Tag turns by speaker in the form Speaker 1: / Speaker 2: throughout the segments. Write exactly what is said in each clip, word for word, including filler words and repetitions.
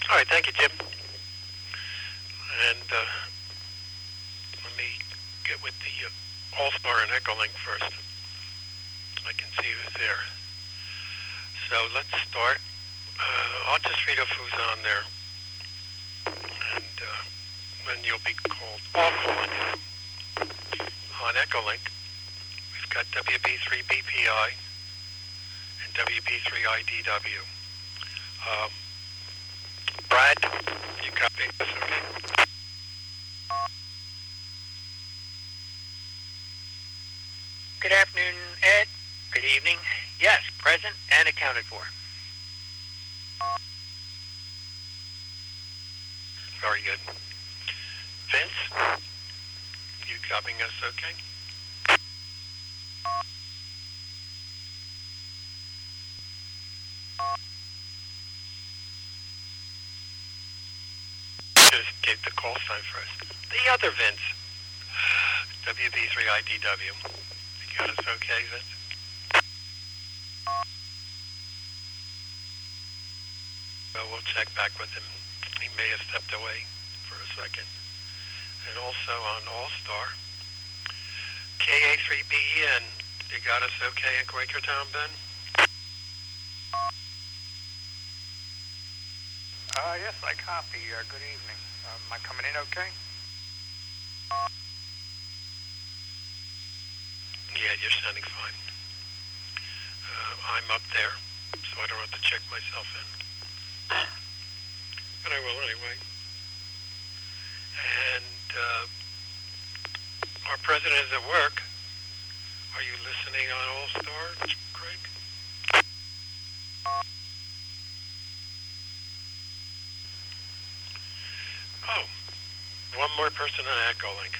Speaker 1: All right, thank you, Jim. And uh, let me get with the uh, All-Star and Echolink first. I can see who's there. So let's start. Uh, I'll just read off who's on there. And uh, then you'll be called off on, on Echolink. We've got W B three B P I and W B three I D W. Um, Brad, you copy this, okay?
Speaker 2: Good afternoon, Ed. Good evening. Yes, present and accounted for.
Speaker 1: Very good. Vince, you copying us okay? Just get the call sign first. The other Vince, W B three I D W. You got us okay, Vince? Well, we'll check back with him. He may have stepped away for a second. And also on All-Star, K A three B E N. You got us okay at Quakertown, Ben?
Speaker 3: Uh, yes, I copy. Uh, good evening. Uh, am I coming in okay?
Speaker 1: Yeah, you're sounding fine. Uh, I'm up there, so I don't have to check myself in. But I will anyway. And uh, our president is at work. Are you listening on All-Star, Craig? Oh, one more person on Echolink.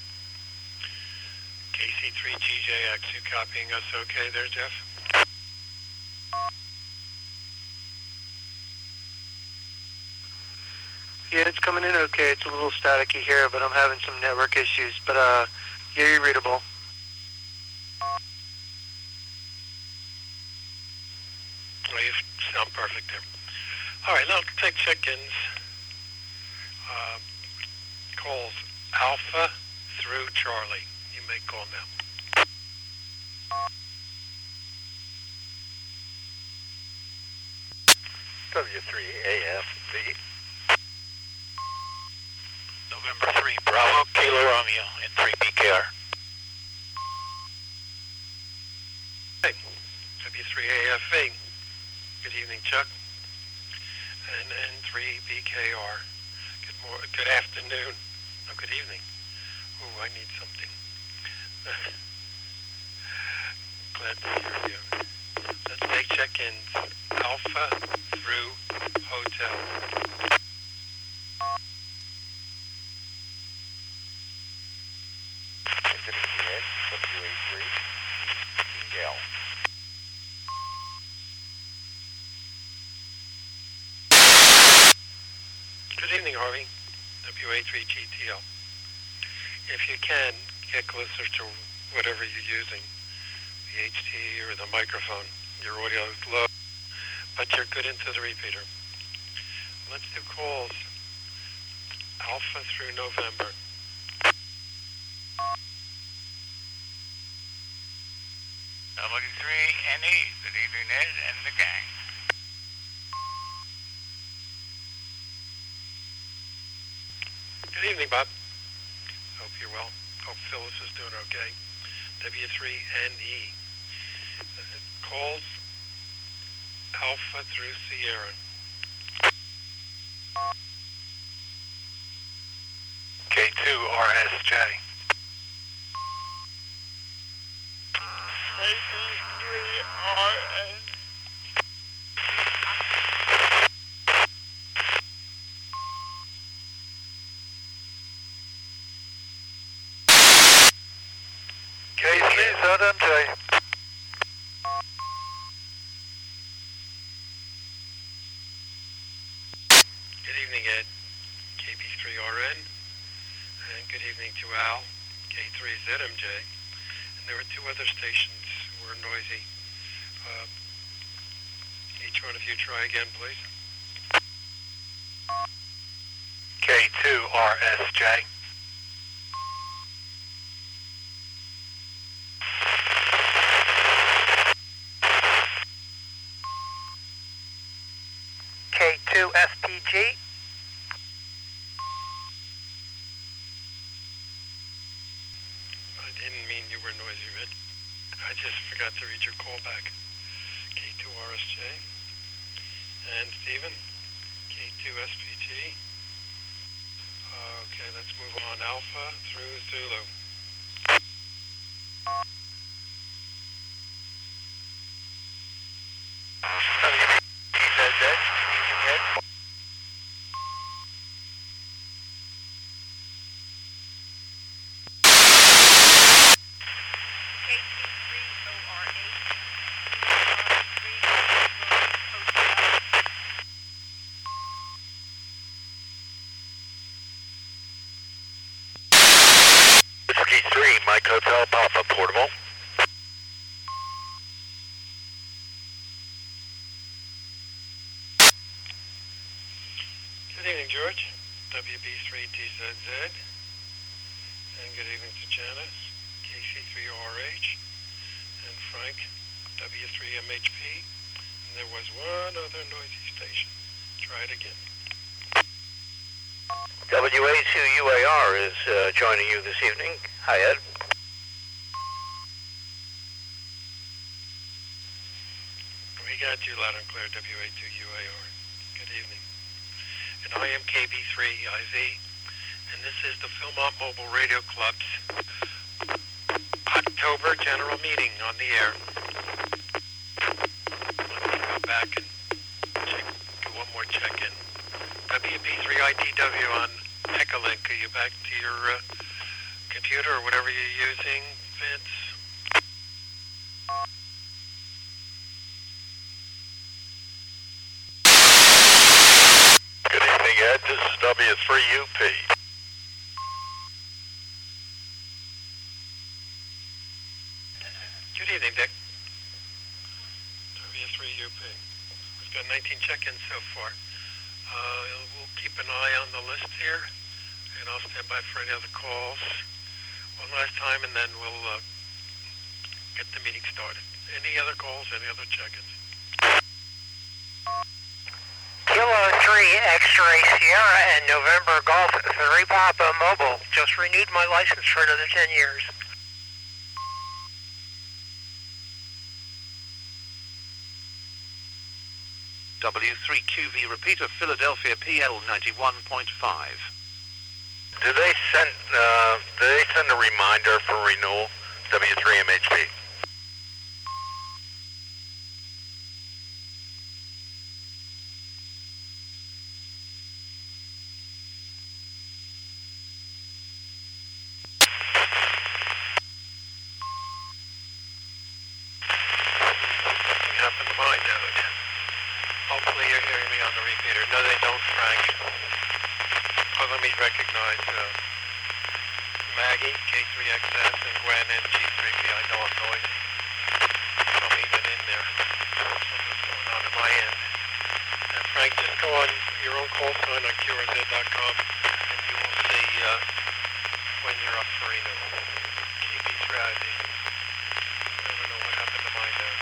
Speaker 1: K C three G J X, you copying us okay there, Jeff?
Speaker 4: Yeah, it's coming in okay. It's a little staticky here, but I'm having some network issues. But, uh, yeah, you're readable.
Speaker 1: Well, you sound perfect there. All right, now take check-ins. Uh, calls Alpha through Charlie. You may call now.
Speaker 3: W three A F V.
Speaker 5: November three, Bravo, Kilo Romeo, in three B K R.
Speaker 1: Hey, W three A F V. Good evening, Chuck. And N three B K R. Good mor- Good afternoon. Oh, good evening. Oh, I need something. Glad to hear you. Let's take check-ins. Alpha through Hotel.
Speaker 3: Intermediate, W A three, T L.
Speaker 1: Good evening, Harvey. W A three G T L. If you can, get closer to whatever you're using, the H T or the microphone. Your audio is low, but you're good into the repeater. Let's do calls. Alpha through November.
Speaker 5: W three N E, good evening, Ed and the gang.
Speaker 1: Good evening, Bob. Hope you're well. Hope Phyllis is doing okay. W three N E. Uh, calls Alpha through Sierra.
Speaker 5: K two R S J. K three R S.
Speaker 4: K three, so done, Jay.
Speaker 1: Good evening, Ed. K B three R N. And good evening to Al. K three Z M J. And there were two other stations who were noisy. Uh, each one of you try again, please.
Speaker 3: K two R S J.
Speaker 2: K two S P G.
Speaker 1: I didn't mean you were noisy, Red. I just forgot to read your call back. K two R S J. And Stephen? K two S P G. Okay, let's move on. Alpha through Zulu.
Speaker 3: Whiskey three, Mike Hotel Papa, portable.
Speaker 1: Good evening, George. W B three D Z Z. And good evening to Janice. K C three R H. And Frank. W three M H P. And there was one other noisy station. Try it again.
Speaker 3: W A two U A R is uh, joining you this evening. Hi, Ed.
Speaker 1: We got you loud and clear, W A two U A R. Good evening. And I am K B three I V, and this is the Philmont Mobile Radio Club's October General Meeting on the air. Let me go back and check, do one more check-in. W B three I T W on Echolink. Are you back to your uh, computer or whatever you're using, Vince?
Speaker 3: Good evening, Ed. This is W three U P.
Speaker 1: Good evening, Dick. W three U P. We've got nineteen check-ins so far. Uh, we'll keep an eye on the list here, and I'll stand by for any other calls one last time, and then we'll uh, get the meeting started. Any other calls, any other check-ins?
Speaker 2: Kilo three X-Ray Sierra and November Golf three Papa Mobile. Just renewed my license for another ten years.
Speaker 6: W three Q V repeater Philadelphia P L ninety-one point five.
Speaker 3: Do they send uh, do they send a reminder for renewal? W three M H P.
Speaker 1: Nothing happened to my node. Hopefully you're hearing me on the repeater. No, they don't, Frank. Oh, let me recognize uh, Maggie, K three X S, and Gwen, N G three P. I know I'm noisy. I'm even in there. Something's going on at my end. And Frank, just go on your own call sign on Q R Z dot com, and you will see uh, when you're up for renewal. K B three I V. I don't know what happened to my node.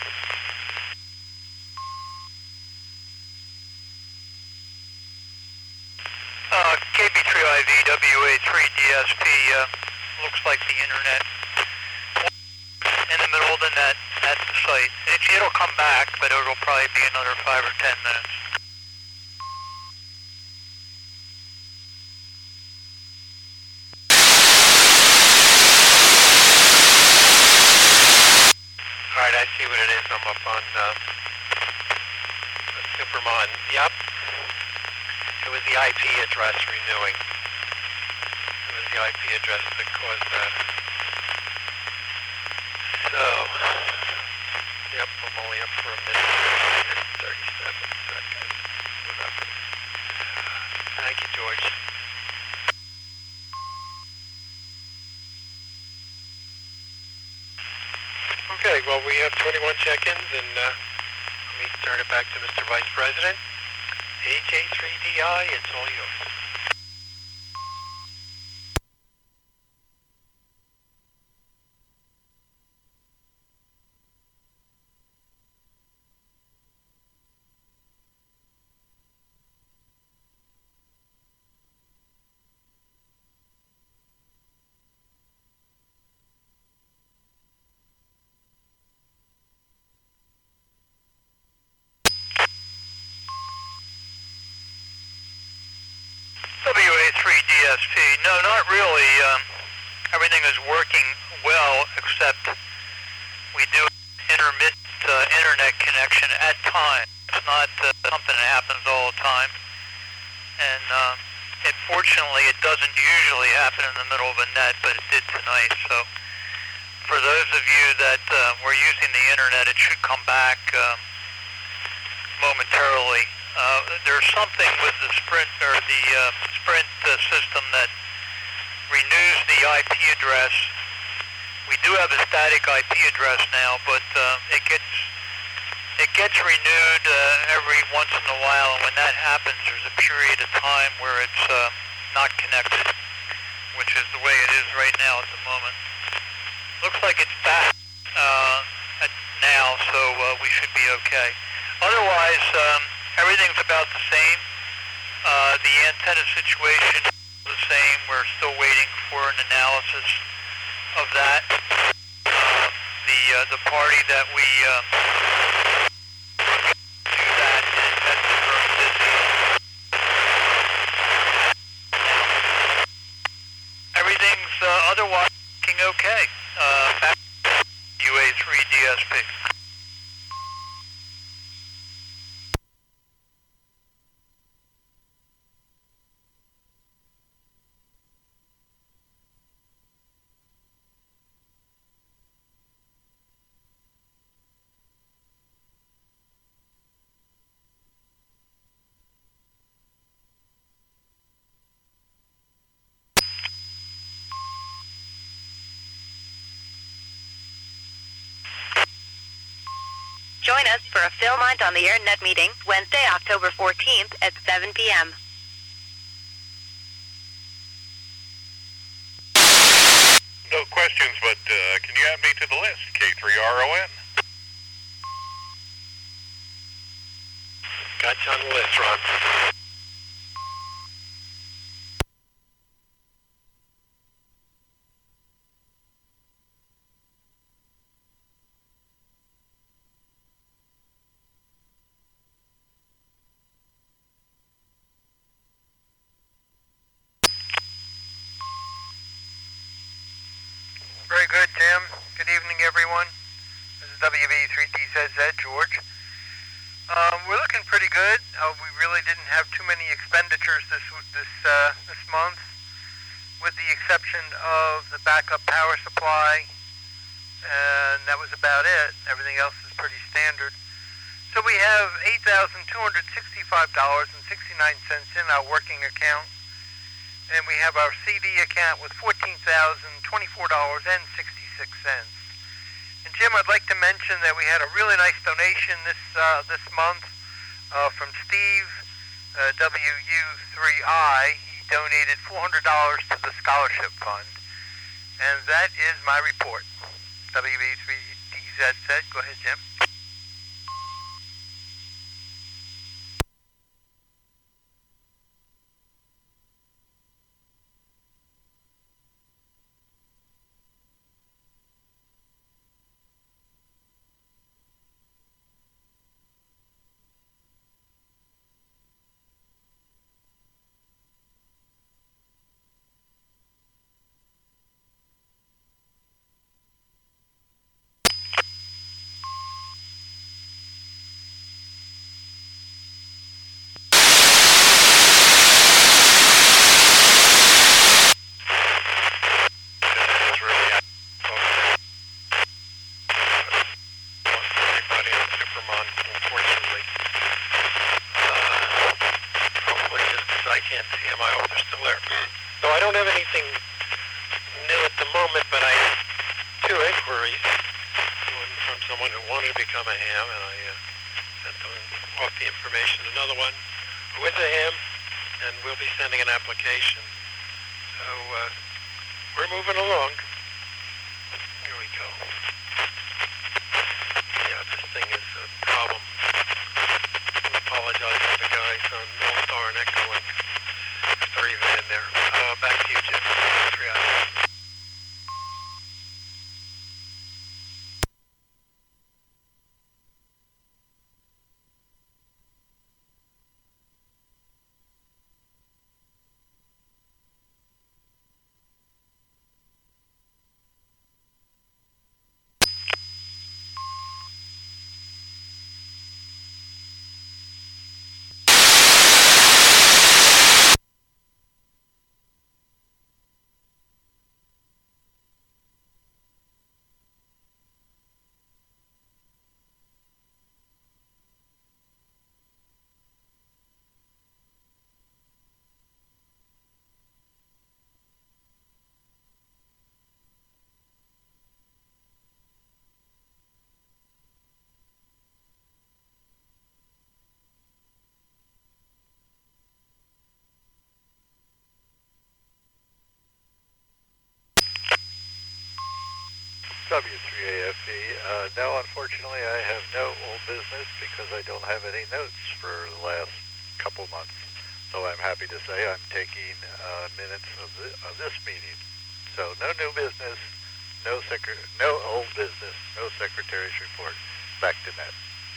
Speaker 2: Uh, K B three I V W A three D S P uh, looks like the internet in the middle of the net at the site. It, it'll come back, but it'll probably be another five or ten minutes.
Speaker 1: All right, I see what it is. I'm up on uh, Supermon. Yep. It was the I P address renewing. It was the I P address that caused that. So, yep, I'm only up for a minute and thirty-seven seconds. Whatever. Thank you, George. Okay, well, we have twenty-one check-ins, and uh, let me turn it back to Mister Vice President. A J three D I, it's all yours.
Speaker 2: S P. No, not really. Um, everything is working well, except we do intermittent uh, internet connection at times. It's not uh, something that happens all the time. And uh, it, fortunately, it doesn't usually happen in the middle of a net, but it did tonight. So for those of you that uh, were using the internet, it should come back um, momentarily. Uh, there's something with the Sprint or the uh, Sprint uh, system that renews the I P address. We do have a static I P address now, but uh, it gets it gets renewed uh, every once in a while, and when that happens, there's a period of time where it's uh, not connected, which is the way it is right now at the moment. Looks like it's back uh, at now, so uh, we should be okay. Otherwise, um, everything's about the same. Uh, the antenna situation is the same. We're still waiting for an analysis of that. Uh, the uh, the party that we uh, do that is that's very busy. Everything's uh, otherwise looking okay. Uh, back to U A three D S P.
Speaker 7: Join us for a Phil Mind on the Air Net meeting Wednesday, October fourteenth at seven p m
Speaker 3: No questions, but uh, can you add me to the list? K three R O N.
Speaker 1: Got you on the list, Ron.
Speaker 8: Very good, Tim. Good evening, everyone. This is W B three D Z Z, George. Um, we're looking pretty good. Uh, we really didn't have too many expenditures this this uh, this month, with the exception of the backup power supply, and that was about it. Everything else is pretty standard. So we have eight thousand two hundred sixty-five dollars and sixty-nine cents in our working account. And we have our C D account with fourteen thousand twenty-four dollars and sixty-six cents. And Jim, I'd like to mention that we had a really nice donation this uh, this month uh, from Steve, uh, W U three I. He donated four hundred dollars to the scholarship fund. And that is my report. W B three D Z Z. Go ahead, Jim.
Speaker 1: Application. So uh, we're moving along. Here we go. Yeah, this thing is a problem. I apologize to the guys on North Star and Echolink if they're even in there. Uh, back to you, Jim. Three hours.
Speaker 9: W three A F E. Uh, no, unfortunately, I have no old business because I don't have any notes for the last couple months. So I'm happy to say I'm taking uh, minutes of, the, of this meeting. So no new business, no secre- no old business, no secretary's report. Back to Ned.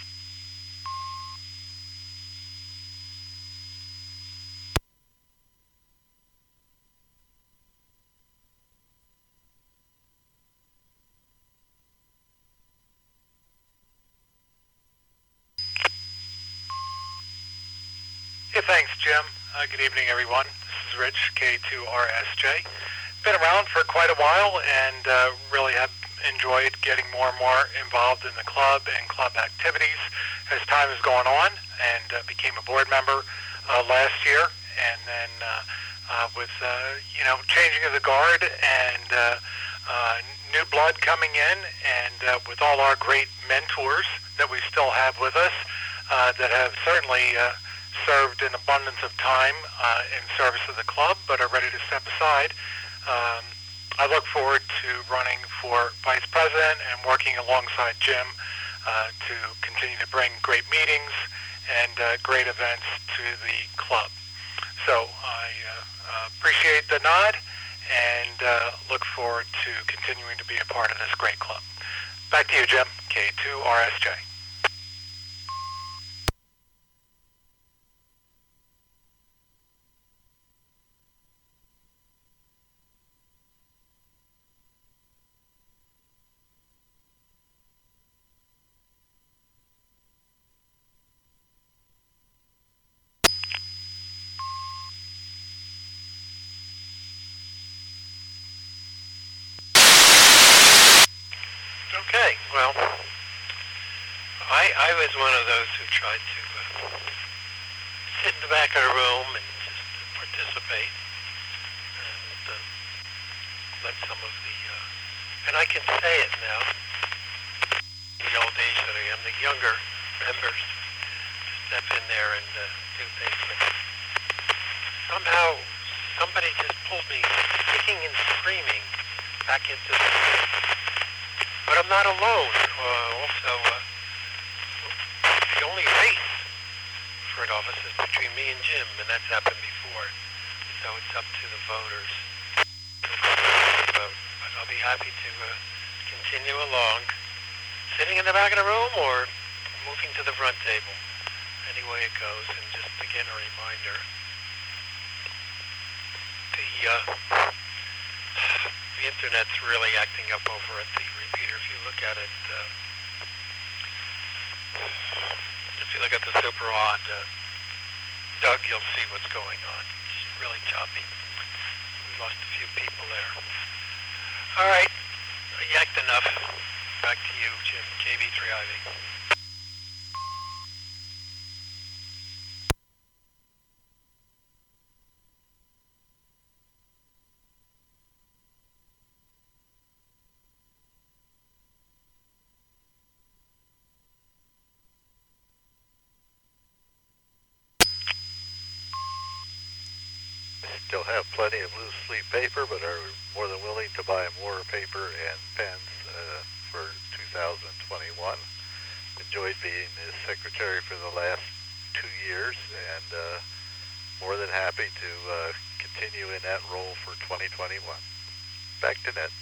Speaker 10: Hey, thanks, Jim. Uh, good evening, everyone. This is Rich, K two R S J. Been around for quite a while and uh, really have enjoyed getting more and more involved in the club and club activities as time has gone on, and uh, became a board member uh, last year. And then uh, uh, with, uh, you know, changing of the guard and uh, uh, new blood coming in, and uh, with all our great mentors that we still have with us uh, that have certainly uh, served an abundance of time uh, in service of the club, but are ready to step aside. Um, I look forward to running for vice president and working alongside Jim uh, to continue to bring great meetings and uh, great events to the club. So I uh, uh, appreciate the nod and uh, look forward to continuing to be a part of this great club. Back to you, Jim, K two R S J.
Speaker 1: Okay, well, I I was one of those who tried to uh, sit in the back of the room and just participate and uh, let some of the, uh, and I can say it now, the old age that I am, the younger members step in there and uh, do things. But somehow somebody just pulled me kicking and screaming back into the But I'm not alone. Uh, also, uh, the only race for an office is between me and Jim, and that's happened before. So it's up to the voters to vote. But I'll be happy to uh, continue along, sitting in the back of the room or moving to the front table. Any way it goes, and just again a reminder. The uh, the internet's really acting up over at the repeater. If you look at it, uh, if you look at the Super On, uh, Doug, you'll see what's going on. It's really choppy. We lost a few people there. All right, I yacked enough. Back to you, Jim, K B three I V.
Speaker 9: Still have plenty of loose leaf paper, but are more than willing to buy more paper and pens uh, for two thousand twenty-one. Enjoyed being the secretary for the last two years, and uh, more than happy to uh, continue in that role for twenty twenty-one. Back to Ned.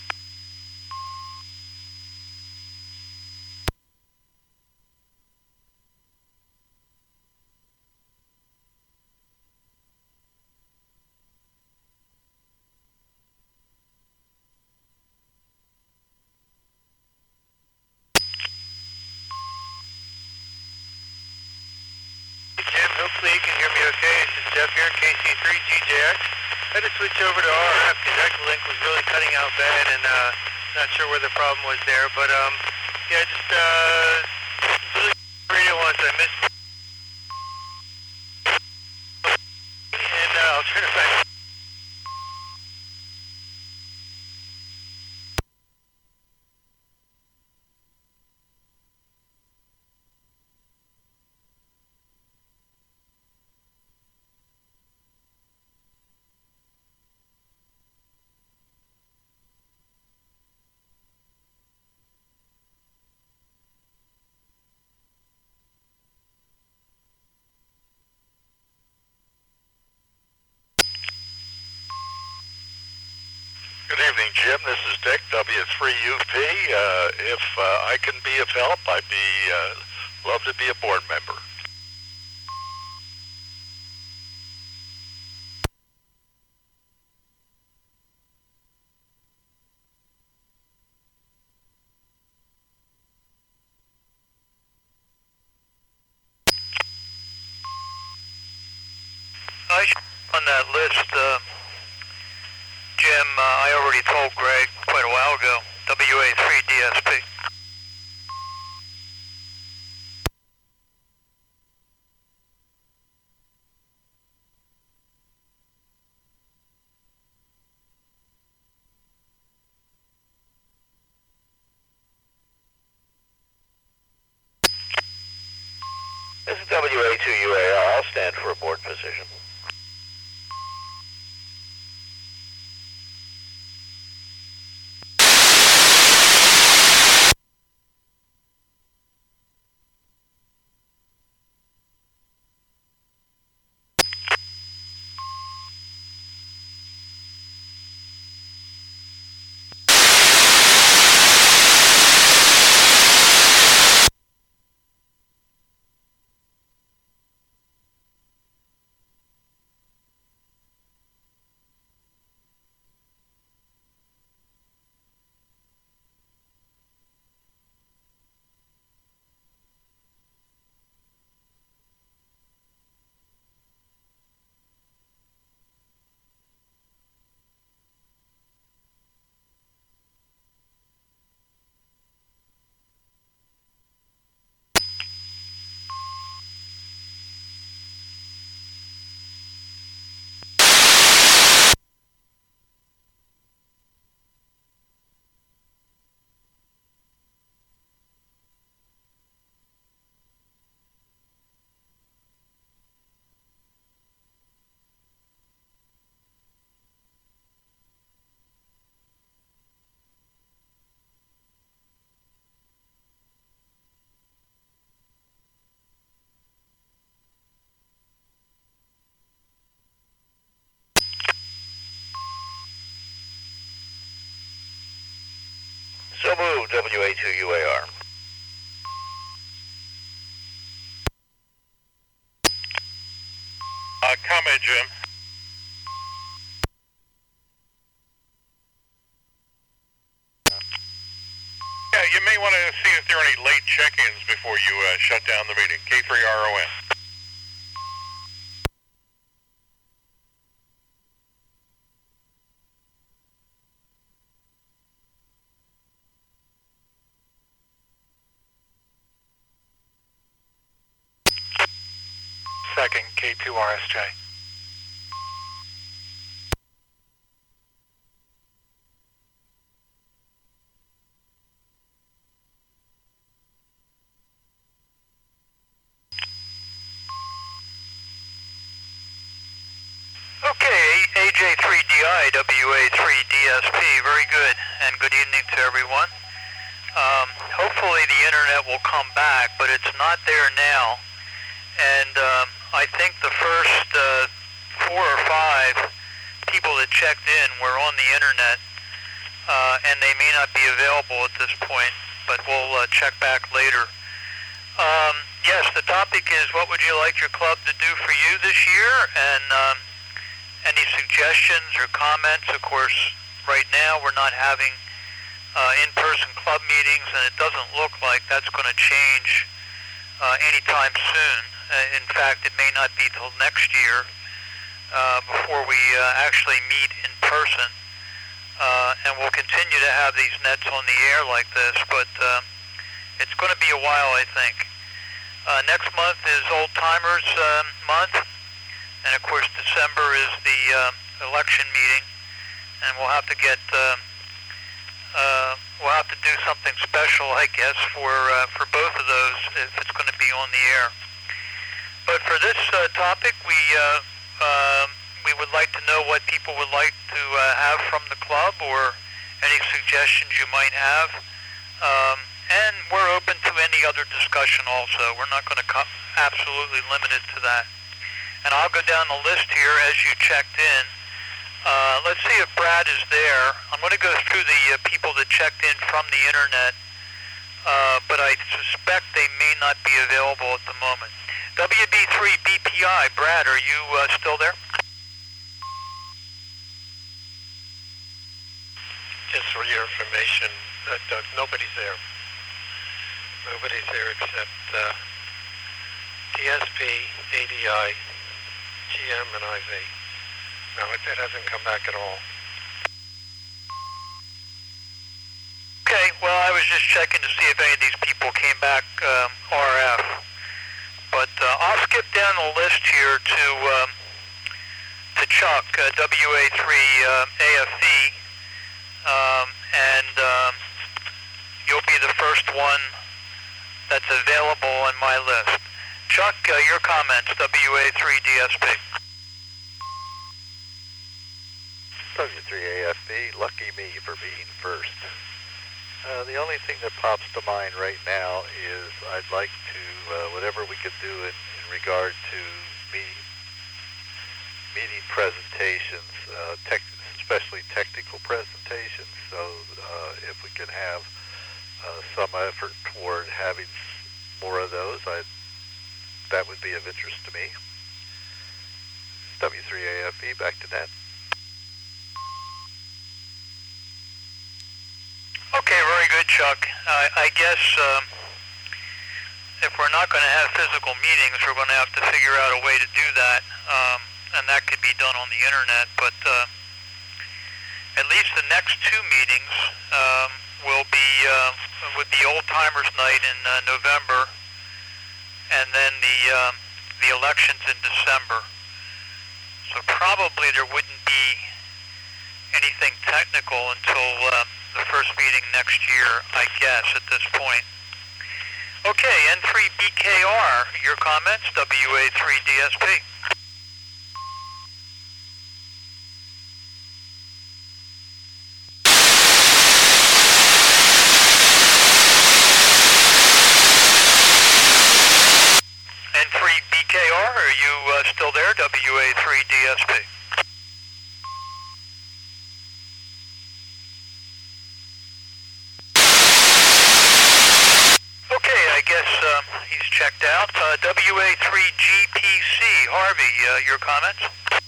Speaker 8: Jim, hopefully you can hear me okay. This is Jeff here, K C three G J X. I had to switch over to R F because Echolink was really cutting out bad, and uh, not sure where the problem was there. But um, yeah, just uh, really radio once I missed, and uh, I'll turn it back.
Speaker 3: Good evening, Jim. This is Dick, W three U P. Uh, if uh, I can be of help, I'd be uh, love to be a board member.
Speaker 2: I on that list, uh, Jim, uh, I already told Greg quite a while ago, W A three D S P.
Speaker 3: This is W A two U A R. I'll stand for a board position. So moved, W A two U A R.
Speaker 11: Uh, comment, Jim. Yeah, you may want to see if there are any late check-ins before you uh, shut down the meeting. K three R O N.
Speaker 10: Second, K two R S J.
Speaker 2: Okay, A J three D I, W A three D S P, very good, and good evening to everyone. Um, hopefully the internet will come back, but it's not there now, and um, I think the first uh, four or five people that checked in were on the internet, uh, and they may not be available at this point, but we'll uh, check back later. Um, yes, the topic is what would you like your club to do for you this year, and um, any suggestions or comments. Of course, right now we're not having uh, in-person club meetings, and it doesn't look like that's going to change uh, anytime soon. Uh, in fact, it may not be till next year uh, before we uh, actually meet in person. Uh, and we'll continue to have these nets on the air like this, but uh, it's going to be a while, I think. Uh, next month is Old Timers uh, month. And of course, December is the uh, election meeting, and we'll have to get, uh, uh, we'll have to do something special, I guess, for uh, for both of those if it's going to be on the air. But for this uh, topic, we uh, uh, we would like to know what people would like to uh, have from the club, or any suggestions you might have. Um, and we're open to any other discussion also. We're not going to co- absolutely limit it to that. And I'll go down the list here as you checked in. Uh, let's see if Brad is there. I'm going to go through the uh, people that checked in from the internet, uh, but I suspect they may not be available at the moment. W B three B P I, Brad, are you uh, still there?
Speaker 1: Just for your information, uh, Doug, nobody's there. Nobody's there except uh, T S P, A D I, G M, and I V. No, it, it hasn't come back at all.
Speaker 2: Okay, well, I was just checking to see if any of these people came back um, R F. But uh, I'll skip down the list here to um, to Chuck, uh, W A three uh, A F V, um, and um, you'll be the first one that's available on my list. Chuck, uh, your comments, W A three D S P.
Speaker 9: W three A F B, lucky me for being first. Uh, the only thing that pops to mind right now is I'd like to, uh, whatever we could do in, in regard to me, meeting presentations, uh, tech, especially technical presentations, so uh, if we can have uh, some effort toward having more of those, I'd, that would be of interest to me. W three A F B, back to net.
Speaker 2: Okay, very good, Chuck. Uh, I guess um, if we're not going to have physical meetings, we're going to have to figure out a way to do that, um, and that could be done on the internet. But uh, at least the next two meetings um, will be uh, with the Old Timers Night in uh, November, and then the um, the elections in December. So probably there wouldn't be anything technical until uh, the first meeting next year, I guess, at this point. Okay, N three B K R, your comments, W A three D S P. N three B K R, are you uh, still there, W A three D S P? Um, he's checked out. Uh, W A three G P C, Harvey, uh, your comments?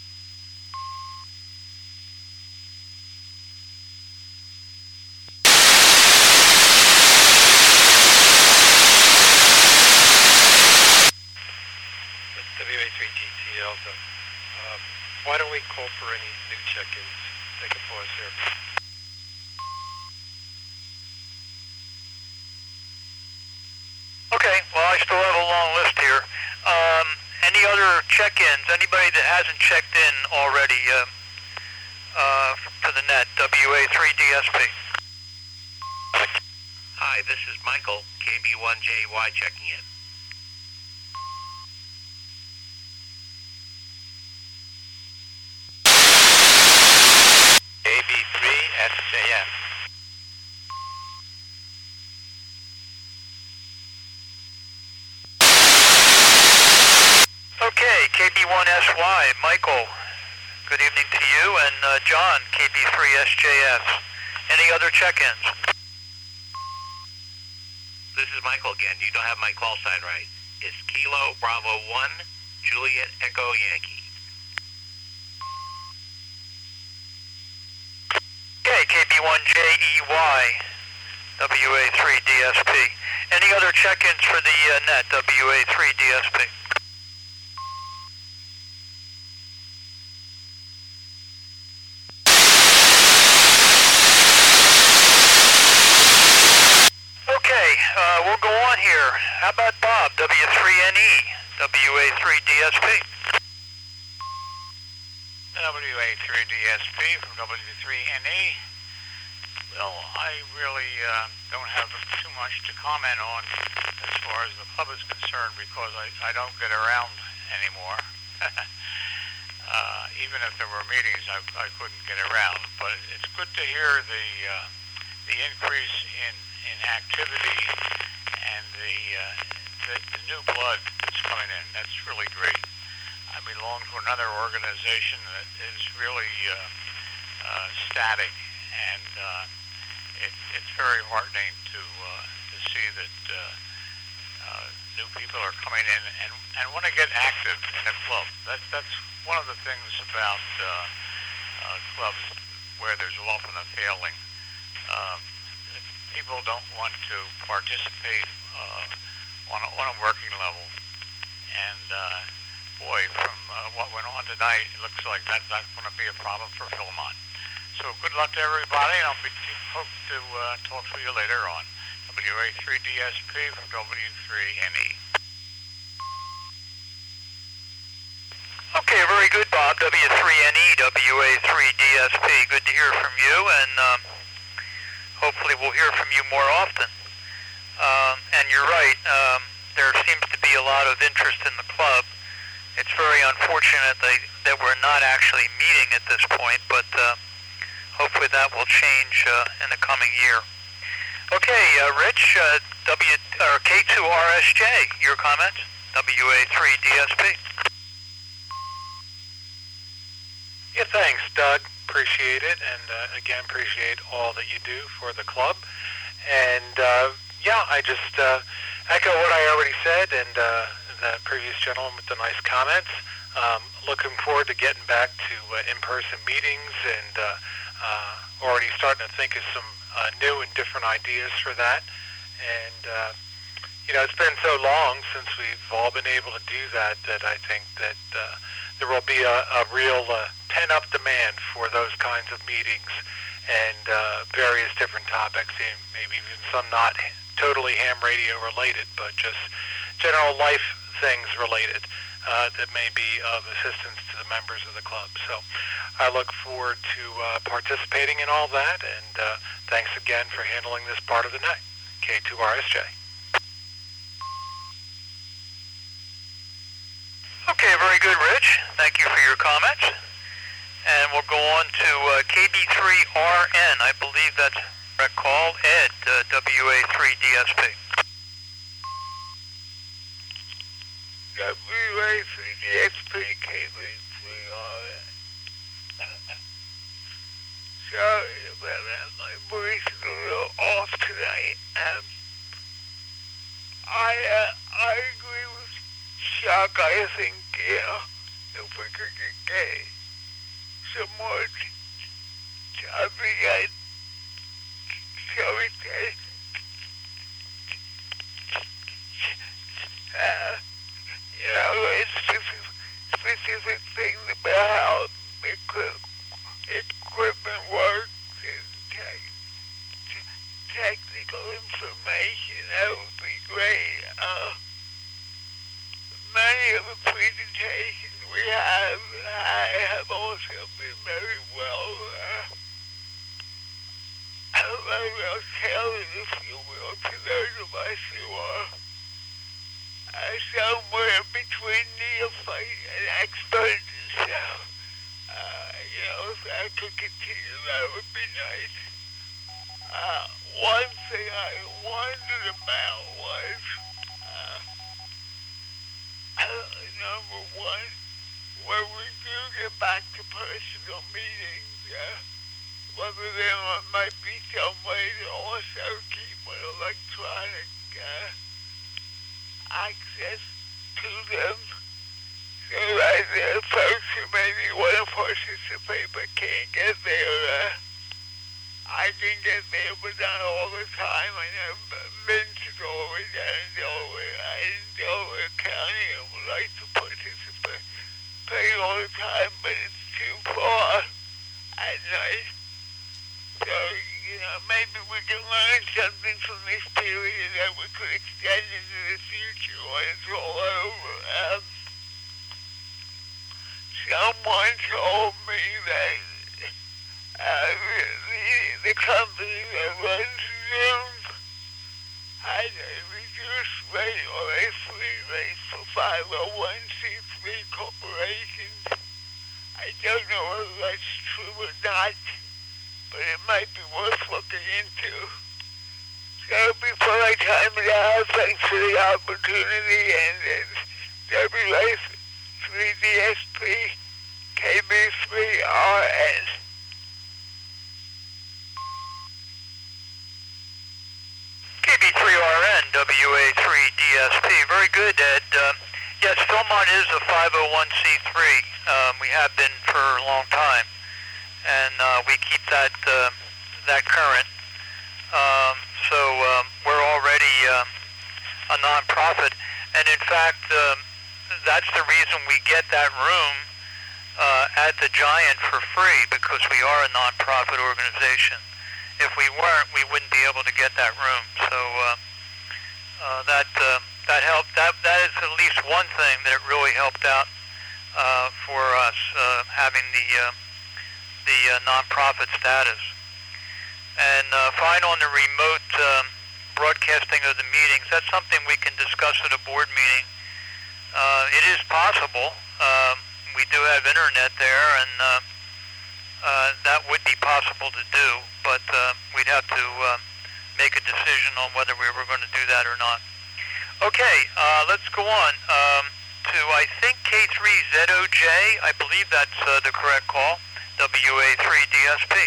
Speaker 1: W A three G T Delta. Uh, why don't we call for any new check-ins? Take a pause here.
Speaker 2: Okay, well, I still have a long list here. Um, any other check-ins? Anybody that hasn't checked in already uh, uh, to the net, W A three D S P?
Speaker 6: Hi, this is Michael, K B one J Y checking in. K B three S J F.
Speaker 2: Okay, K B one S Y, Michael, good evening to you, and uh, John, K B three S J S. Any other check-ins?
Speaker 6: This is Michael again. You don't have my call sign right. It's Kilo Bravo one, Juliet Echo Yankee.
Speaker 2: Okay, K B one J E Y, W A three D S P. Any other check-ins for the uh, net, W A three D S P? Okay, uh, we'll go on here. How about Bob, W three N E, W A three D S P?
Speaker 5: W A three D S P from W three N E. Well, I really uh, don't have too much to comment on as far as the pub is concerned because I, I don't get around anymore. uh, even if there were meetings, I, I couldn't get around. But it's good to hear the uh, the increase in, in activity and the, uh, the the new blood that's coming in. That's really great. I belong to another organization that is really uh, uh, static, and uh, it, it's very heartening to uh, to see that uh, uh, new people are coming in and, and want to get active in a club. That, that's one of the things about uh, uh, clubs where there's often a failing. Um, people don't want to participate uh, on, a, on a working level. And uh, boy, from uh, what went on tonight, it looks like that, that's going to be a problem for Philmont. So good luck to everybody, and I'll be, hope to uh, talk to you later on. W A three D S P from W three N E.
Speaker 2: Okay, very good, Bob. W three N E, W A three D S P. Good to hear from you, and um, hopefully we'll hear from you more often. Um, and you're right, um, there seems to be a lot of interest in the club. It's very unfortunate that, that we're not actually meeting at this point, but uh, hopefully that will change uh, in the coming year. Okay, uh, Rich, uh, W or K two R S J, your comments? W A three D S P.
Speaker 10: Yeah, thanks, Doug. Appreciate it, and uh, again, appreciate all that you do for the club. And uh, yeah, I just uh, echo what I already said, and uh, the previous gentleman with the nice comments. Um, looking forward to getting back to uh, in-person meetings, and uh, uh, already starting to think of some uh, new and different ideas for that. And uh, you know, it's been so long since we've all been able to do that that I think that uh, there will be a, a real uh, pent-up demand for those kinds of meetings and uh, various different topics, and maybe even some not totally ham radio related, but just general life things related uh, that may be of assistance to the members of the club. So I look forward to uh, participating in all that, and uh, thanks again for handling this part of the night. K two R S J.
Speaker 2: Okay, very good, Rich. Thank you for your comments. And we'll go on to uh, K B three R N. I believe that's a call. Ed, uh, W A three D S P.
Speaker 12: W A three D S P, K B three R N. Sorry about that. My voice is a little off tonight. Um, I, uh, I agree with Chuck. I think, yeah, if we could get some more topic, I'd, shall we say, uh, you know, it's specific, specific things about how the equipment works and tech, technical information. That would be great. Uh, many of the presentations we have, I have also been very well, uh, very well tailored, if you will, to those of us who are uh, somewhere between neophyte and expert. So, uh, you know, if I could continue, that would be nice. Uh, one thing I wondered about was, uh, number one, when we do get back to personal meetings, uh, whether there might be some way to also keep an electronic uh, access to them, so that the folks who maybe want to participate but can't get there, uh, I can get there, but not all the time. I know Vince is always down in Delaware. I in Delaware County. I would like to participate pay all the time, but it's too far at night. So, you know, maybe we can learn something from this period that we could extend into the future when it's all over. Um, someone told me that uh, the, the company that runs Zoom had a reduced rate or a free rate for five oh one c three corporations. I don't know whether that's true or not, but it might be worth looking into. So before I time it out, thanks for the opportunity, and it's W A three D S P K B three R N.
Speaker 2: S P. Very good, Ed. Uh, yes, Philmont is a five oh one c three. Um, we have been for a long time, and uh, we keep that uh, that current. Um, so um, we're already um, a nonprofit, and in fact, um, that's the reason we get that room uh, at the Giant for free, because we are a nonprofit organization. If we weren't, we wouldn't be able to get that room. So uh, uh, that uh, that helped. That that is at least one thing that really helped out uh, for us uh, having the uh, the uh, nonprofit status. And uh, fine on the remote um, broadcasting of the meetings. That's something we can discuss at a board meeting. Uh, it is possible. Um, we do have internet there, and uh, uh, that would be possible to do, but uh, we'd have to uh, make a decision on whether we were going to do that or not. Okay, uh, let's go on um, to, I think, K three Z O J. I believe that's uh, the correct call, W A three D S P.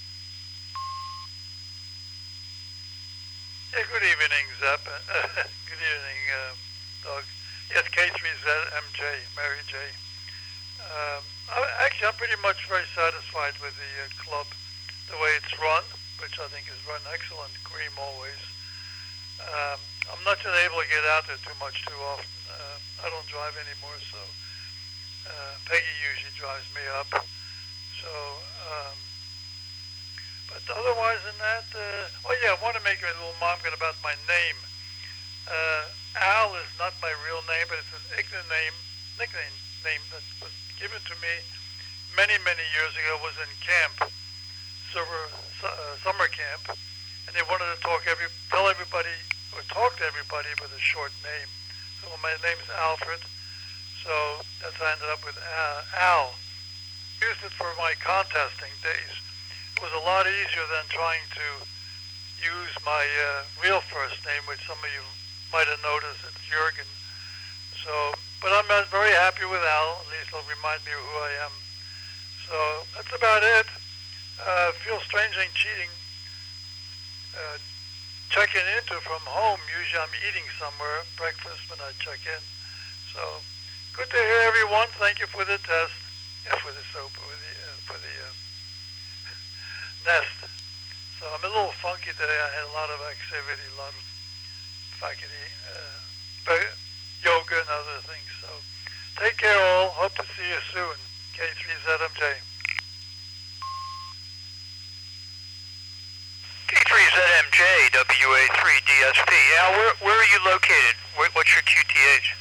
Speaker 13: Yeah, good evening, Zep. Good evening, uh, Doug. Yes, K three Z M J, Mary J. Um, I, actually, I'm pretty much very satisfied with the uh, club, the way it's run, which I think is run excellent, cream always. Um, I'm not just able to get out there too much too often. Uh, I don't drive anymore, so uh, Peggy usually drives me up. So, um, but otherwise than that, uh, oh yeah, I want to make a little remark about my name. Uh, Al is not my real name, but it's an ignorant name, nickname name that was given to me many, many years ago. Was in camp, summer, uh, summer camp, and they wanted to talk every, tell everybody, or talk to everybody with a short name. So my name is Alfred, so that's how I ended up with uh, Al. I used it for my contesting days. It was a lot easier than trying to use my uh, real first name, which some of you might have noticed. It's Jurgen. So, but I'm uh, very happy with Al. At least it'll remind me of who I am. So that's about it. Uh, feel strangely cheating, uh, checking into from home. Usually I'm eating somewhere, breakfast when I check in. So good to hear everyone. Thank you for the test. Yeah, for the soap, for the uh, for the uh, nest. So I'm a little funky today. I had a lot of activity, a lot of faculty, uh, yoga and other things. So take care all. Hope to see you soon. K three Z M J.
Speaker 2: K three Z M J, W A three D S P. Al, where, where are you located? Where, what's your Q T H?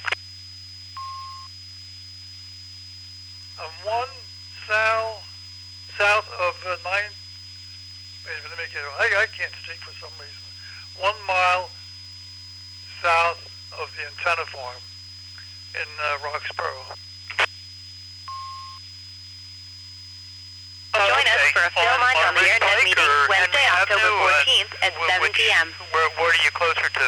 Speaker 13: I'm one south, south of uh, nine. Wait a minute, let me get it. I, I can't speak for some reason. One mile south of the antenna farm in uh, Roxborough.
Speaker 7: Join us for a Philmont on, on the AirNet meeting Wednesday, October fourteenth at seven p m
Speaker 2: Where, where are you closer to?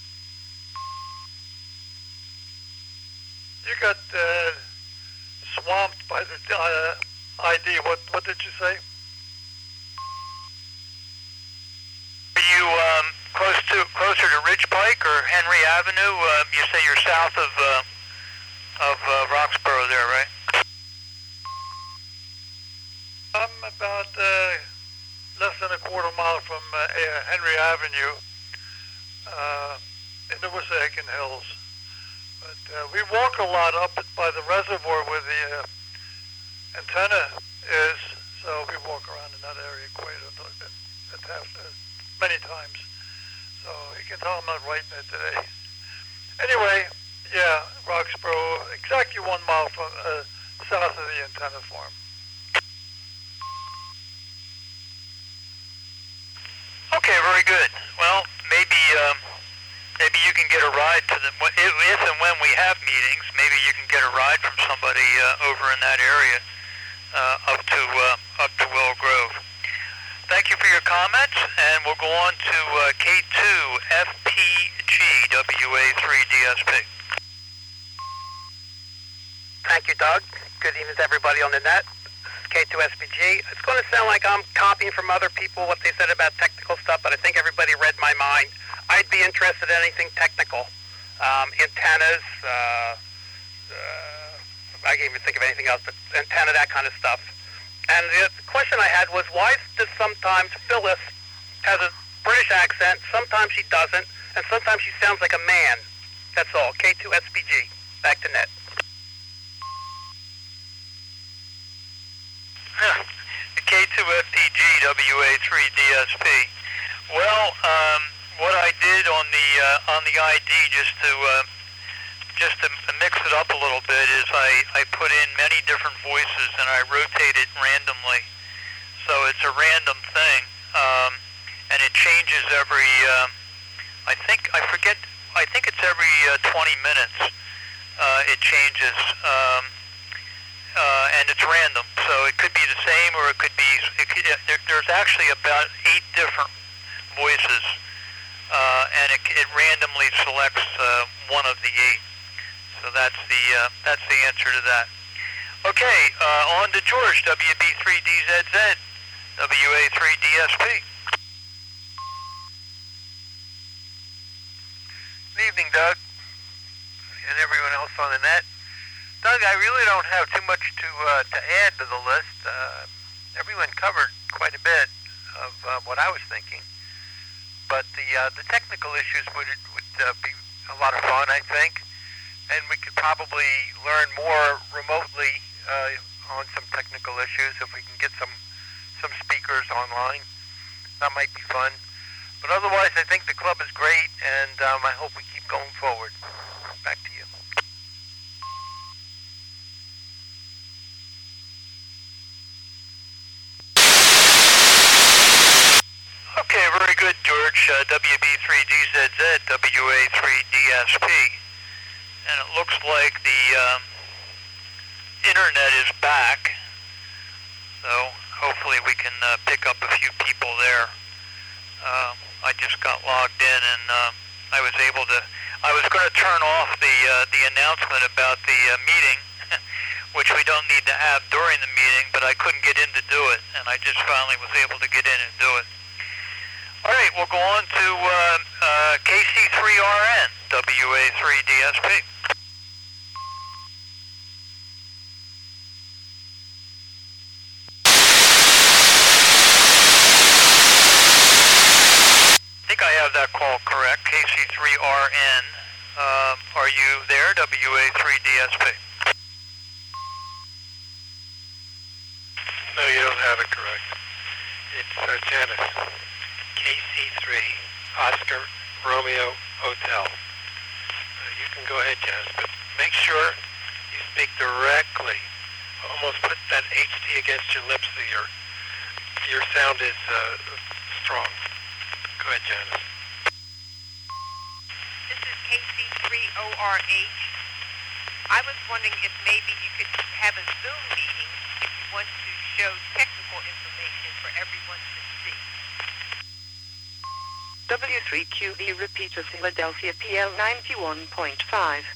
Speaker 13: You got uh, swamped by the uh, I D. What what did you say?
Speaker 2: Are you um, close to closer to Ridge Pike or Henry Avenue? Uh, you say you're south of uh, of uh, Roxborough there, right?
Speaker 13: I'm about uh, less than a quarter mile from uh, Henry Avenue uh, in the Wissahickon Hills. But uh, we walk a lot up by the reservoir where the uh, antenna is, so we walk around in that area quite a bit, uh, many times. So you can tell I'm not writing it today. Anyway, yeah, Roxborough, exactly one mile from uh, south of the antenna farm.
Speaker 2: Okay, very good. Well, maybe um, maybe you can get a ride to the if, if and when we have meetings. Maybe you can get a ride from somebody uh, over in that area uh, up to uh, up to Willow Grove. Thank you for your comments, and we'll go on to uh, K two F P G W A three D S P.
Speaker 14: Thank you, Doug. Good evening to everybody on the net. K two S P G. It's going to sound like I'm copying from other people what they said about technical stuff, but I think everybody read my mind. I'd be interested in anything technical. um, antennas. Uh, uh, I can't even think of anything else, but antenna, that kind of stuff. And the question I had was, why does sometimes Phyllis has a British accent, sometimes she doesn't, and sometimes she sounds like a man? That's all. K two S P G. Back to net.
Speaker 2: K two F D G W A three D S P. Well, um, what I did on the uh, on the I D just to uh, just to mix it up a little bit is I, I put in many different voices and I rotate it randomly. So it's a random thing, um, and it changes every. Uh, I think I forget. I think it's every uh, twenty minutes. Uh, it changes. Um, Uh, and it's random, so it could be the same, or it could be. It could, there, there's actually about eight different voices, uh, and it, it randomly selects uh, one of the eight. So that's the uh, that's the answer to that. Okay, uh, on to George, W B three D Z Z, W A three D S P.
Speaker 8: Good evening, Doug, and everyone else on the net. Doug, I really don't have too much to uh, to add to the list. Uh, everyone covered quite a bit of uh, what I was thinking, but the uh, the technical issues would would uh, be a lot of fun, I think, and we could probably learn more remotely uh, on some technical issues if we can get some some speakers online. That might be fun. But otherwise, I think the club is great, and um, I hope we keep going forward. Back to you.
Speaker 2: Okay, very good, George. Uh, W B three D Z Z, W A three D S P. And it looks like the um, internet is back. So hopefully we can uh, pick up a few people there. Uh, I just got logged in and uh, I was able to, I was going to turn off the, uh, the announcement about the uh, meeting, which we don't need to have during the meeting, but I couldn't get in to do it. And I just finally was able to get in and do it. All right, we'll go on to uh, uh, K C three R N, W A three D S P. I think I have that call correct, K C three R N. Um, are you there, W A three D S P?
Speaker 1: No, you don't have it correct. It's uh, Janice. K C three, Oscar, Romeo, Hotel. Uh, you can go ahead, Janice, but make sure you speak directly. Almost put that H T against your lips so your, your sound is uh, strong. Go ahead, Janice.
Speaker 15: This is K C three O R H. I was wondering if maybe you could have a Zoom meeting if you want to show technical information for everyone to see.
Speaker 7: W three Q B repeater Philadelphia P L ninety-one point five.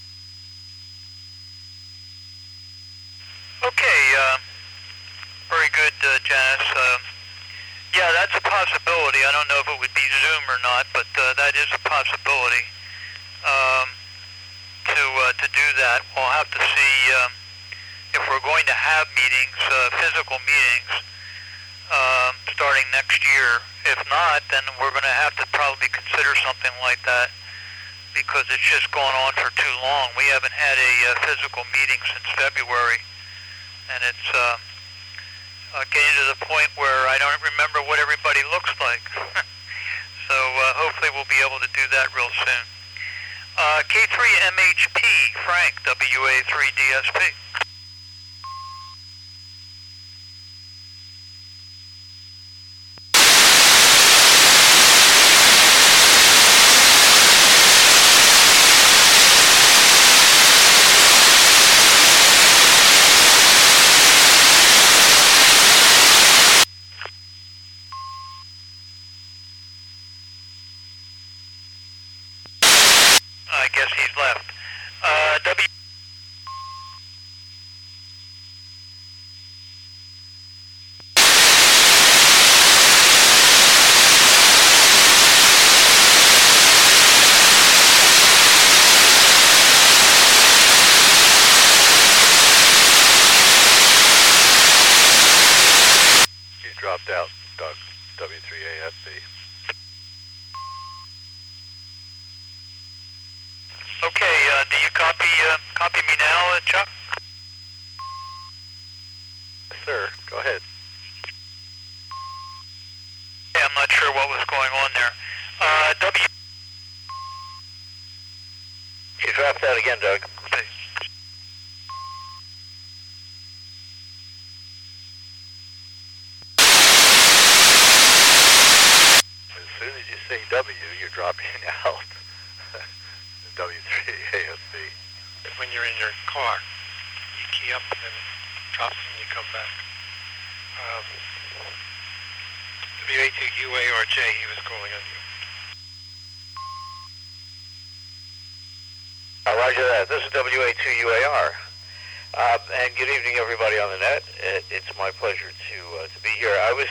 Speaker 2: Okay, uh, very good, uh, Janice. Uh, yeah, that's a possibility. I don't know if it would be Zoom or not, but uh, that is a possibility. Um, to uh, to do that, we'll have to see um, if we're going to have meetings, uh, physical meetings, um, starting next year. If not, then we're going to have to probably consider something like that because it's just gone on for too long. We haven't had a uh, physical meeting since February, and it's uh, uh, getting to the point where I don't remember what everybody looks like. So uh, hopefully we'll be able to do that real soon. Uh, K three M H P, Frank, W A three D S P. I guess he's left. Uh, W
Speaker 9: out, Doug, W three A F B.
Speaker 2: Okay, uh, do you copy uh, copy me now, uh, Chuck?
Speaker 9: Yes, sir. Go ahead.
Speaker 2: Yeah, I'm not sure what was going on there. Uh, W.
Speaker 9: You dropped out again, Doug.
Speaker 2: Okay.
Speaker 9: As soon as you say W, you're dropping out. W three A F B.
Speaker 1: When you're in your car, you key up and then it drops and you come back. Um, W A two U A R J, he was calling on you.
Speaker 16: Uh, roger that. This is W A two U A R. Uh, and good evening, everybody on the net. It, it's my pleasure to uh, to be here. I was,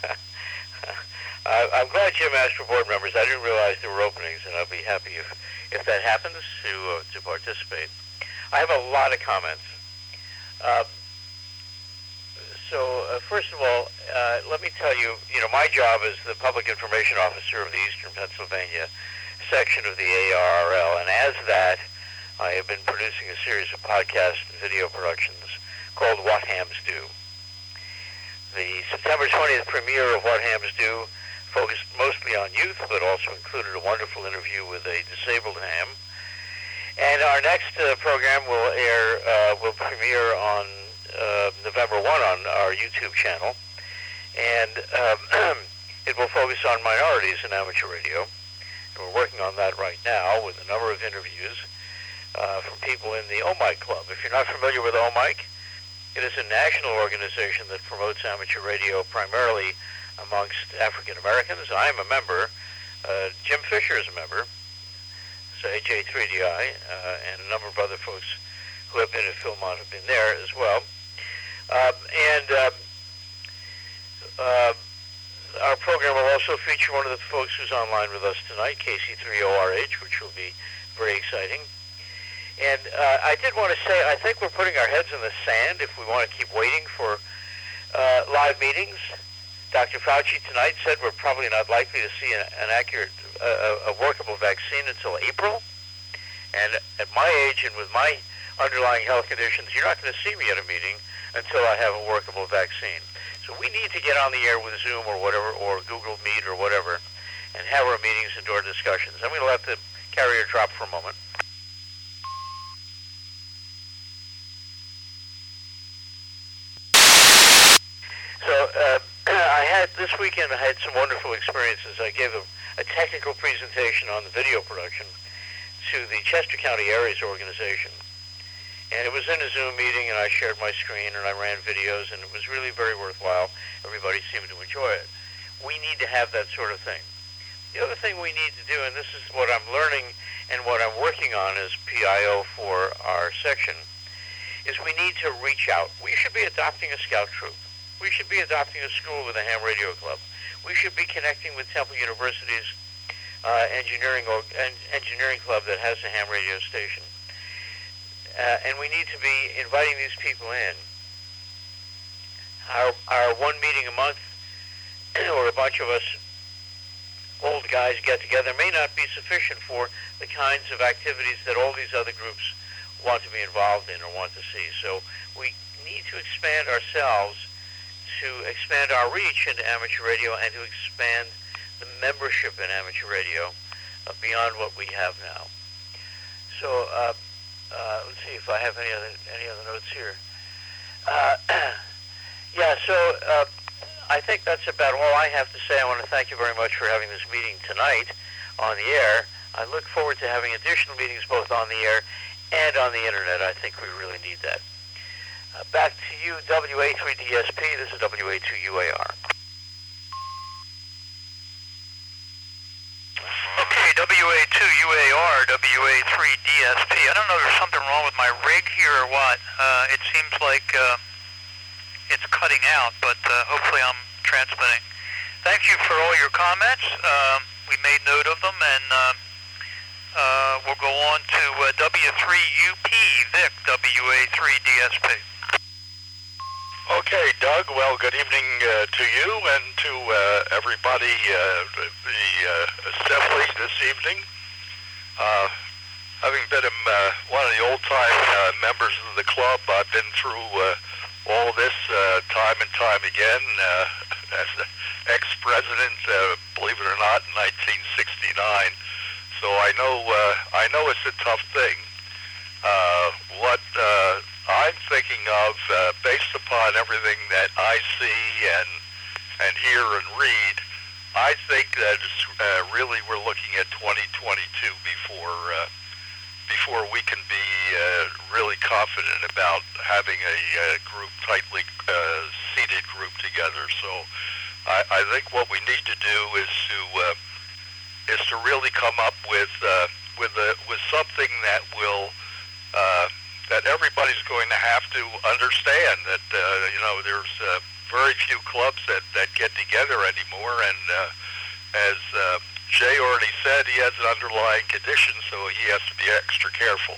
Speaker 16: I, I'm glad Jim asked for board members. I didn't realize there were openings, and I'll be happy if, if that happens to uh, to participate. I have a lot of comments. Uh, so uh, first of all, uh, let me tell you, you know, my job is the Public Information Officer of the Eastern Pennsylvania section of the A R R L, and as that, I have been producing a series of podcast and video productions called What Hams Do. The September twentieth premiere of What Hams Do focused mostly on youth, but also included a wonderful interview with a disabled ham. And our next uh, program will air, uh, will premiere on uh, November first on our YouTube channel. And um, it will focus on minorities in amateur radio. And we're working on that right now with a number of interviews uh, from people in the O M I C Club. If you're not familiar with O M I C, it is a national organization that promotes amateur radio primarily amongst African Americans. I'm a member. Uh, Jim Fisher is a member. So A J three D I uh, and a number of other folks who have been at Philmont have been there as well. Um, and uh, uh, our program will also feature one of the folks who's online with us tonight, K C three O R H, which will be very exciting. And uh, I did want to say, I think we're putting our heads in the sand if we want to keep waiting for uh, live meetings. Doctor Fauci tonight said we're probably not likely to see an, an accurate, uh, a workable vaccine until April. And at my age and with my underlying health conditions, you're not going to see me at a meeting until I have a workable vaccine. So we need to get on the air with Zoom or whatever, or Google Meet or whatever, and have our meetings and our discussions. I'm going to let the carrier drop for a moment. So uh, I had, this weekend I had some wonderful experiences. I gave a, a technical presentation on the video production to the Chester County Areas Organization. And it was in a Zoom meeting, and I shared my screen, and I ran videos, and it was really very worthwhile. Everybody seemed to enjoy it. We need to have that sort of thing. The other thing we need to do, and this is what I'm learning and what I'm working on as P I O for our section, is we need to reach out. We should be adopting a scout troop. We should be adopting a school with a ham radio club. We should be connecting with Temple University's uh, engineering or, en- engineering club that has a ham radio station. Uh, and we need to be inviting these people in. Our, our one meeting a month, or a bunch of us old guys get together, may not be sufficient for the kinds of activities that all these other groups want to be involved in or want to see. So we need to expand ourselves, to expand our reach into amateur radio, and to expand the membership in amateur radio uh, beyond what we have now. So uh, uh, let's see if I have any other any other notes here. Uh, yeah, so uh, I think that's about all I have to say. I want to thank you very much for having this meeting tonight on the air. I look forward to having additional meetings both on the air and on the internet. I think we really need that. Uh, back to you, W A three D S P. This is W A two U A R.
Speaker 2: Okay, W A two U A R, W A three D S P. I don't know if there's something wrong with my rig here or what. Uh, it seems like uh, it's cutting out, but uh, hopefully I'm transmitting. Thank you for all your comments. Uh, we made note of them, and uh, uh, we'll go on to uh, W three U P, Vic, W A three D S P.
Speaker 3: Okay, Doug. Well, good evening uh, to you and to uh, everybody, uh, the uh, assembly this evening. Uh, having been um, uh, one of the old-time uh, members of the club, I've been through uh, all this uh, time and time again uh, as the ex-president, uh, believe it or not, in nineteen sixty-nine. So I know uh, I know it's a tough thing. Uh, what uh, I'm thinking of, uh, based upon everything that I see and and hear and read, I think that it's, uh, really we're looking at twenty twenty-two before uh, before we can be uh, really confident about having a, a group tightly uh, seated group together. So I, I think what we need to do is to uh, is to really come up with uh, with a, with something that will. Uh, that everybody's going to have to understand that, uh, you know, there's uh, very few clubs that, that get together anymore, and uh, as uh, Jay already said, he has an underlying condition, so he has to be extra careful.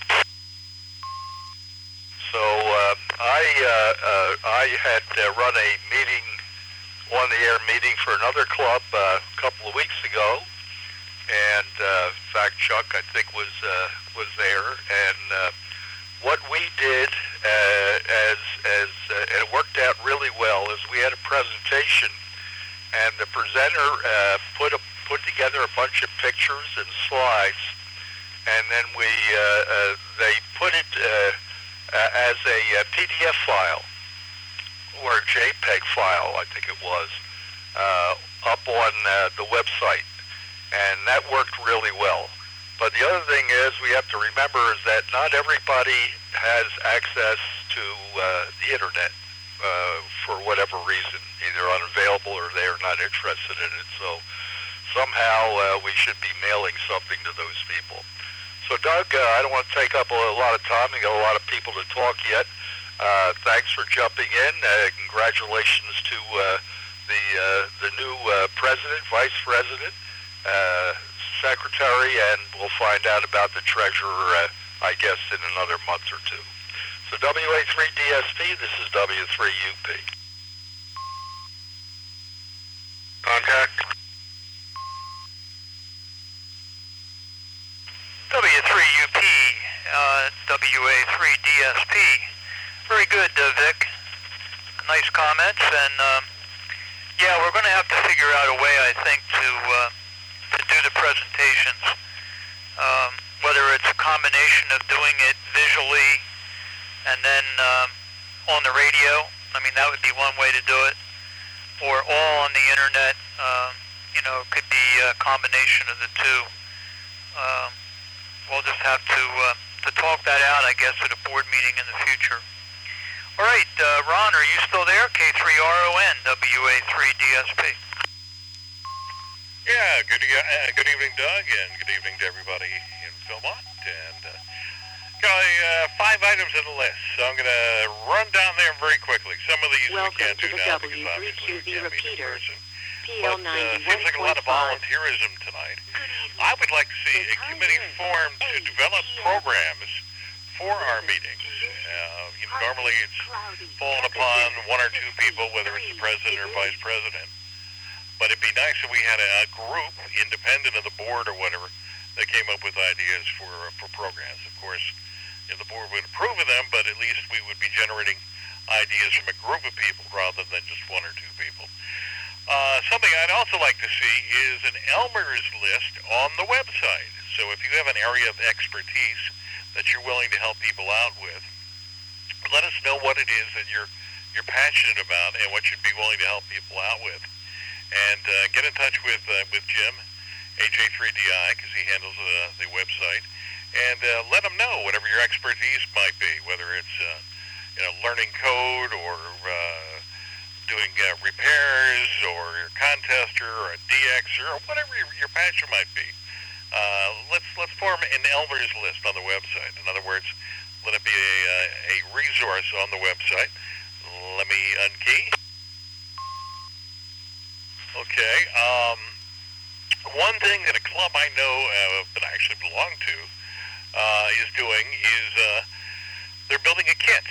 Speaker 3: So uh, I, uh, uh, I had uh, run a meeting, on-the-air meeting for another club uh, a couple of weeks ago, and uh, in fact, Chuck, I think, was, uh, was there, and uh, what we did, uh, as as uh, and it worked out really well, is we had a presentation, and the presenter uh, put a, put together a bunch of pictures and slides, and then we uh, uh, they put it uh, uh, as a, a P D F file or a JPEG file, I think it was, uh, up on uh, the website, and that worked really well. But the other thing is we have to remember is that not everybody has access to uh, the internet uh, for whatever reason, either unavailable or they're not interested in it. So somehow uh, we should be mailing something to those people. So Doug, uh, I don't want to take up a lot of time. We got a lot of people to talk yet. Uh, thanks for jumping in. Uh, congratulations to uh, the uh, the new uh, president, vice president. Uh, secretary, and we'll find out about the treasurer, uh, I guess, in another month or two. So W A three D S P, this is W three U P. Contact.
Speaker 2: W three U P, uh, W A three D S P. Very good, uh, Vic. Nice comments, and um, yeah, we're going to have to figure out a way, I think, to uh, to do the presentations, um, whether it's a combination of doing it visually and then um, on the radio. I mean, that would be one way to do it, or all on the internet. Um, you know, it could be a combination of the two. Um, we'll just have to uh, to talk that out, I guess, at a board meeting in the future. All right, uh, Ron, are you still there? K three R O N, W A three D S P.
Speaker 11: Yeah, good, uh, good evening, Doug, and good evening to everybody in Philmont. And uh, got uh, five items on the list, so I'm going to run down there very quickly. Some of these
Speaker 17: Welcome
Speaker 11: we can't
Speaker 17: to
Speaker 11: do
Speaker 17: the
Speaker 11: now
Speaker 17: W
Speaker 11: because obviously we can't meet in
Speaker 17: repeater.
Speaker 11: person.
Speaker 17: P L
Speaker 11: But uh, seems like a lot of volunteerism tonight. I would like to see a committee formed to develop programs for our meetings. Uh, you know, normally it's fallen upon one or two people, whether it's the president or vice president. But it'd be nice if we had a, a group, independent of the board or whatever, that came up with ideas for for programs. Of course, if the board would approve of them, but at least we would be generating ideas from a group of people rather than just one or two people. Uh, something I'd also like to see is an Elmer's list on the website. So if you have an area of expertise that you're willing to help people out with, let us know what it is that you're you're passionate about and what you'd be willing to help people out with. And uh, get in touch with uh, with Jim, A J three D I, because he handles uh, the website, and uh, let him know whatever your expertise might be, whether it's uh, you know learning code or uh, doing uh, repairs or your contester or a D Xer or whatever your, your passion might be. Uh, let's let's form an Elmer's list on the website. In other words, let it be a, a resource on the website. Let me unkey. Okay. Um, one thing that a club I know uh, that I actually belong to uh, is doing is uh, they're building a kit.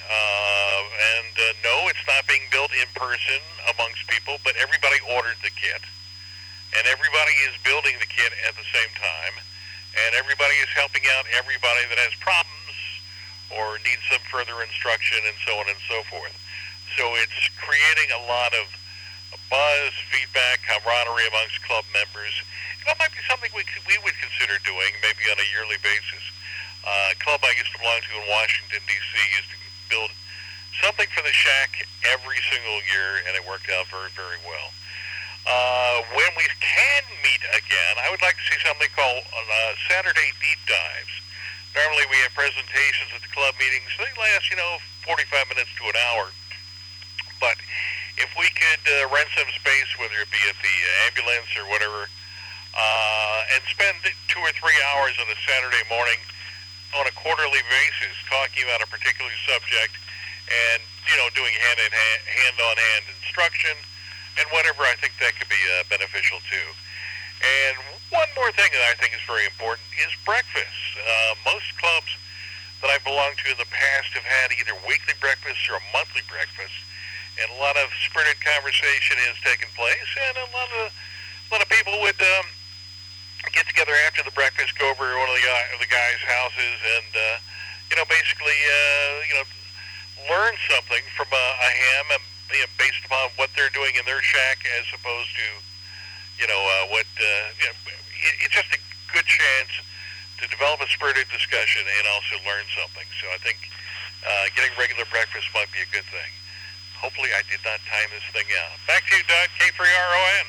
Speaker 11: Uh, and uh, no, it's not being built in person amongst people, but everybody ordered the kit. And everybody is building the kit at the same time. And everybody is helping out everybody that has problems or needs some further instruction and so on and so forth. So it's creating a lot of buzz, feedback, camaraderie amongst club members. That might be something we could, we would consider doing maybe on a yearly basis. Uh, a club I used to belong to in Washington, D C used to build something for the shack every single year, and it worked out very, very well. Uh, when we can meet again, I would like to see something called uh, Saturday Deep Dives. Normally we have presentations at the club meetings. They last, you know, forty-five minutes to an hour. But if we could uh, rent some space, whether it be at the ambulance or whatever, uh, and spend two or three hours on a Saturday morning on a quarterly basis talking about a particular subject and, you know, doing hand-in-hand, hand-on-hand instruction, and whatever, I think that could be uh, beneficial too. And one more thing that I think is very important is breakfast. Uh, most clubs that I've belonged to in the past have had either weekly breakfast or a monthly breakfast, and a lot of spirited conversation has taken place, and a lot of a lot of people would um, get together after the breakfast, go over to one of the, uh, the guys' houses, and uh, you know, basically, uh, you know, learn something from a, a ham and, you know, based upon what they're doing in their shack, as opposed to, you know, uh, what, uh, you know, it, it's just a good chance to develop a spirited discussion and also learn something. So I think uh, getting regular breakfast might be a good thing. Hopefully I did not time this thing out. Back to you, Doug, K three R O N.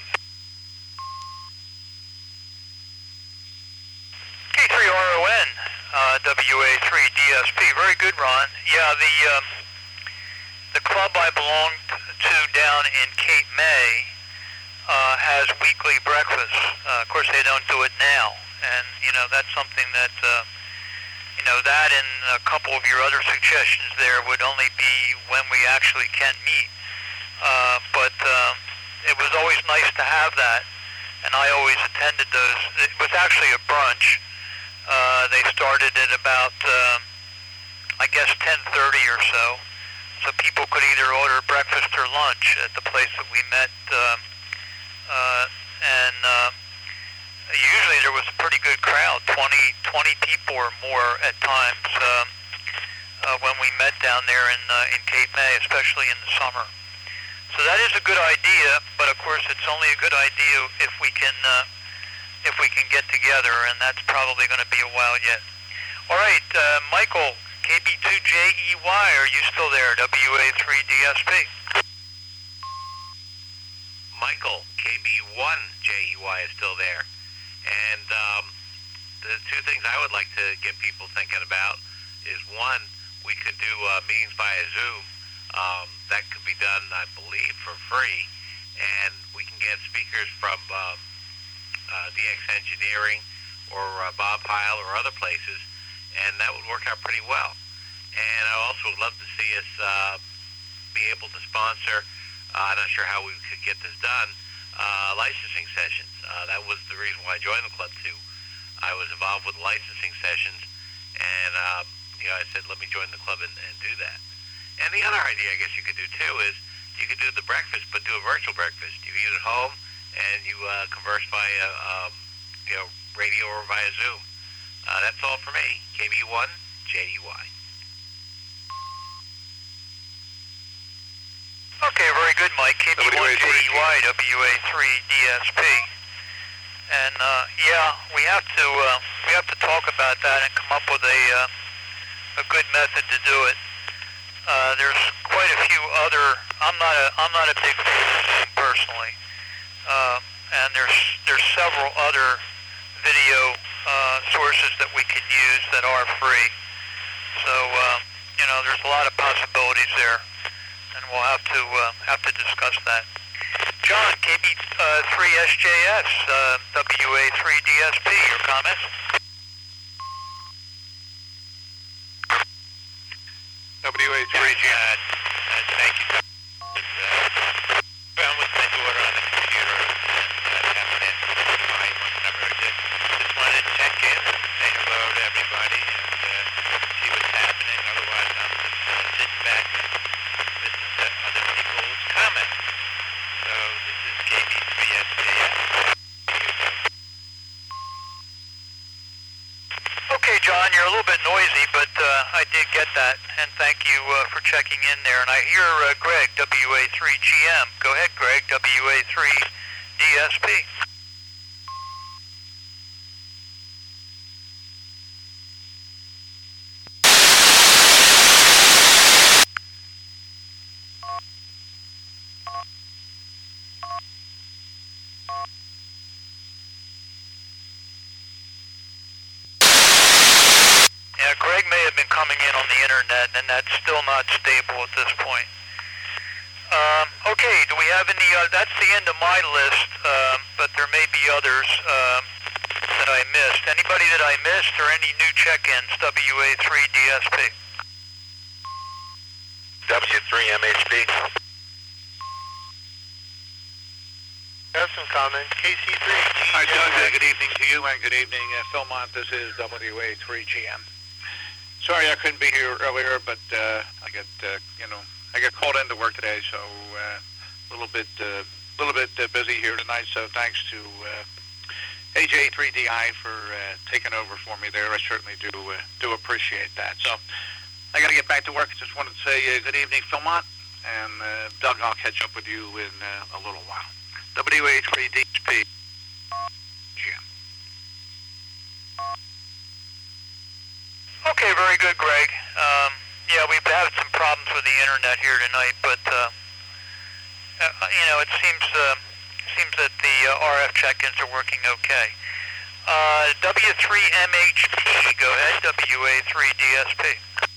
Speaker 2: K three R O N, uh, W A three D S P. Very good, Ron. Yeah, the... Um, The club I belong to down in Cape May uh, has weekly breakfast. Uh, of course, they don't do it now, and you know that's something that uh, you know that and a couple of your other suggestions there would only be when we actually can meet. Uh, but uh, it was always nice to have that, and I always attended those. It was actually a brunch. Uh, they started at about uh, I guess ten thirty or so. So people could either order breakfast or lunch at the place that we met, uh, uh, and uh, usually there was a pretty good crowd, twenty, twenty people or more at times uh, uh, when we met down there in uh, in Cape May, especially in the summer. So that is a good idea, but of course it's only a good idea if we can uh, if we can get together, and that's probably going to be a while yet. All right, uh, Michael. K B two J E Y, are you still there? W A three D S P.
Speaker 6: Michael, K B one J E Y is still there. And um, the two things I would like to get people thinking about is, one, we could do uh, meetings via Zoom. Um, that could be done, I believe, for free. And we can get speakers from um, uh, D X Engineering or uh, Bob Heil or other places, and that would work out pretty well. And I also would love to see us uh, be able to sponsor, uh, I'm not sure how we could get this done, uh, licensing sessions. Uh, that was the reason why I joined the club too. I was involved with licensing sessions, and uh, you know, I said, let me join the club and, and do that. And the other idea I guess you could do too is you could do the breakfast, but do a virtual breakfast. You eat at home, and you uh, converse via um, you know, radio or via Zoom. Uh, that's all for me. K B one J E Y.
Speaker 2: Okay, very good, Mike. K B one J E Y, W A three D S P. And uh, yeah, we have to uh, we have to talk about that and come up with a uh, a good method to do it. Uh, there's quite a few other. I'm not a I'm not a big fan personally, uh, and there's there's several other video uh, sources that we can use that are free. So uh, you know, there's a lot of possibilities there, and we'll have to uh, have to discuss that. John, K B three S J S, uh, W A three D S P, your comments?
Speaker 17: W A three G.
Speaker 6: Uh, uh, thank you. Uh, found with my daughter on the computer and uh, happened to find one number. Just, just wanted to check in and say hello to everybody and uh, see what's happening. Otherwise, I'm just uh, sitting back.
Speaker 2: that, and thank you uh, for checking in there. And I hear uh, Greg, W A three G M. Go ahead, Greg, W A three D S P. Yeah, Greg may have been coming in on the internet, and that's still not stable at this point. Um, okay, do we have any, uh, that's the end of my list, um, but there may be others um, that I missed. Anybody that I missed or any new check-ins, W A three D S P?
Speaker 3: W three M H P.
Speaker 18: I have some comments. K C three G M.
Speaker 19: Hi, Doug. Uh, good evening to you, and good evening, uh, Philmont. This is W A three G M. Sorry I couldn't be here earlier, but uh, I got, uh, you know, I got called into work today, so uh, a little bit, a uh, little bit uh, busy here tonight. So thanks to uh, A J three D I for uh, taking over for me there. I certainly do uh, do appreciate that. So I got to get back to work. I just wanted to say uh, good evening, Philmont, and uh, Doug, I'll catch up with you in uh, a little while. W A three D S P. G M.
Speaker 2: Okay, very good, Greg. Um, yeah, we've had some problems with the internet here tonight, but uh, uh, you know, it seems uh, seems that the uh, R F check-ins are working okay. Uh, W three M H P, go ahead. W A three D S P.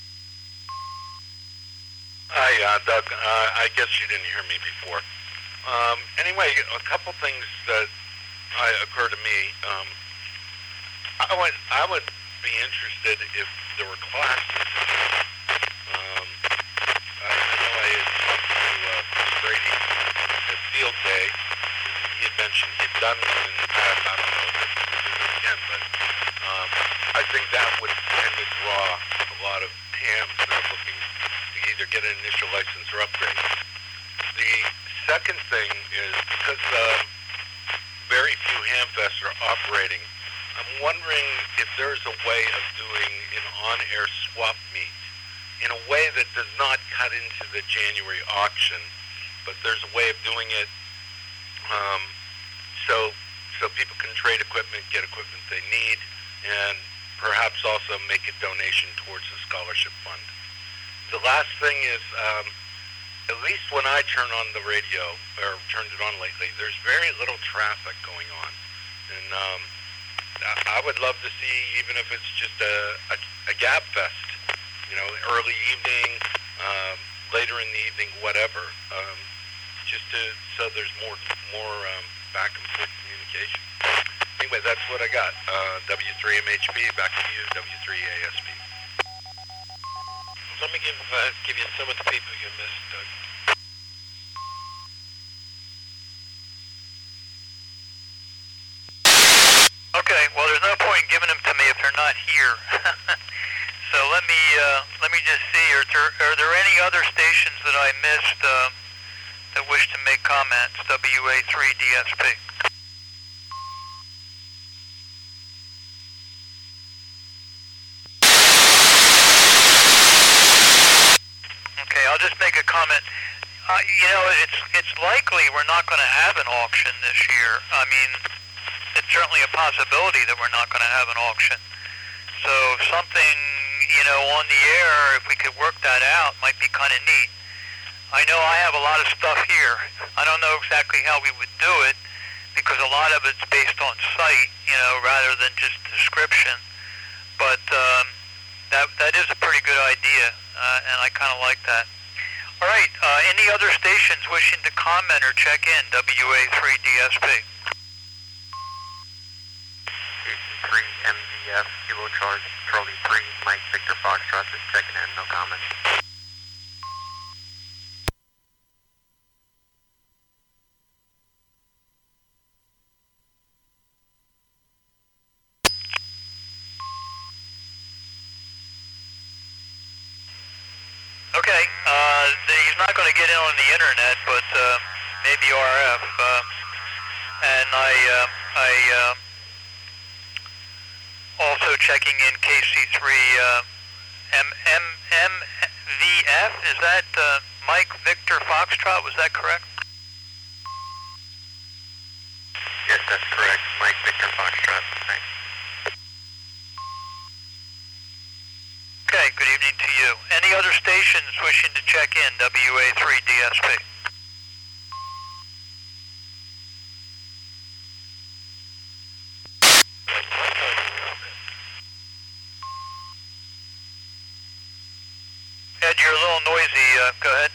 Speaker 3: Hi, uh, Doug. Uh, I guess you didn't hear me before. Um, anyway, a couple things that I, occur to me. Um, I would I would be interested if there were classes. Um, I know I had talked to uh, Brady at Field Day. He had mentioned he'd done one in the past. I don't know if it's doing it again, but um, I think that would tend to draw a lot of hams that are looking to either get an initial license or upgrade. The second thing is because uh, very few Hamfests are operating, I'm wondering if there's a way of doing an on-air swap meet in a way that does not cut into the January auction, but there's a way of doing it um, so so people can trade equipment, get equipment they need, and perhaps also make a donation towards the scholarship fund. The last thing is, um, at least when I turn on the radio, or turned it on lately, there's very little traffic going on. And um, I would love to see, even if it's just a, a, a gab fest, you know, early evening, um, later in the evening, whatever, um, just to, so there's more more um, back and forth communication. Anyway, that's what I got. Uh, W three M H P, back to you, W three A S P.
Speaker 18: Let me give uh, give you some of the people you missed, Doug.
Speaker 2: Okay, well, there's no point in giving them to me if they're not here. So let me uh, let me just see. Are there, are there any other stations that I missed uh, that wish to make comments? W A three D S P. Okay, I'll just make a comment. Uh, you know, it's it's likely we're not going to have an auction this year. I mean, it's certainly a possibility that we're not going to have an auction. So something, you know, on the air, if we could work that out, might be kind of neat. I know I have a lot of stuff here. I don't know exactly how we would do it because a lot of it's based on site, you know, rather than just description. But um, that that is a pretty good idea, uh, and I kind of like that. All right, uh, any other stations wishing to comment or check in? W A three D S P.
Speaker 20: three M V F, Kilo Charge, Charlie three, Mike Victor Foxtrot, just checking in, no comment.
Speaker 2: Okay, uh, he's not going to get in on the internet, but uh, maybe R F. Uh, and I, uh, I uh, also checking in K C three uh, M M M V F, is that uh, Mike Victor Foxtrot? Was that correct?
Speaker 20: Yes, that's correct. Mike Victor Foxtrot. Thanks.
Speaker 2: Okay, good evening to you. Any other stations wishing to check in, W A three D S P? Ed, you're a little noisy. Uh, go ahead.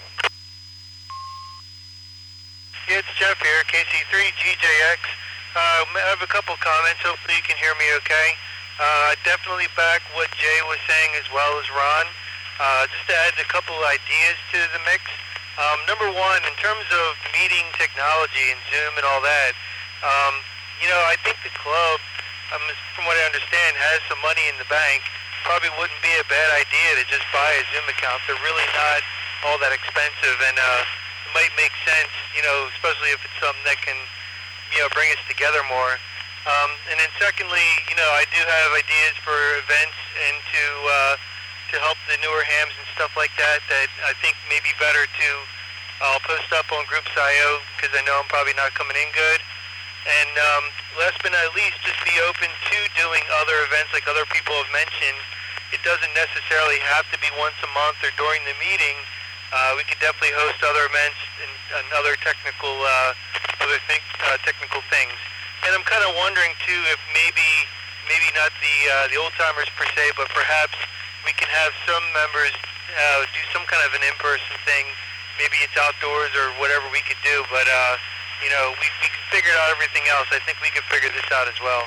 Speaker 4: Yeah, it's Jeff here, K C three G J X. Uh, I have a couple comments. Hopefully you can hear me okay. Uh, definitely back what Jay was saying as well as Ron. Uh, just to add a couple ideas to the mix. Um, number one, in terms of meeting technology and Zoom and all that, um, you know, I think the club, um, from what I understand, has some money in the bank. Probably wouldn't be a bad idea to just buy a Zoom account. They're really not all that expensive, and uh, it might make sense, you know, especially if it's something that can, you know, bring us together more. Um, and then secondly, you know, I do have ideas for events and to uh, to help the newer hams and stuff like that that I think may be better to, I'll post up on Groups dot I O because I know I'm probably not coming in good. And um, last but not least, just be open to doing other events like other people have mentioned. It doesn't necessarily have to be once a month or during the meeting. Uh, we could definitely host other events and, and other technical, uh, other th- uh, technical things. And I'm kind of wondering too if maybe, maybe not the uh, the old timers per se, but perhaps we can have some members uh, do some kind of an in-person thing. Maybe it's outdoors or whatever we could do, but. Uh, You know, we, we can figure out everything else. I think we can figure this out as well.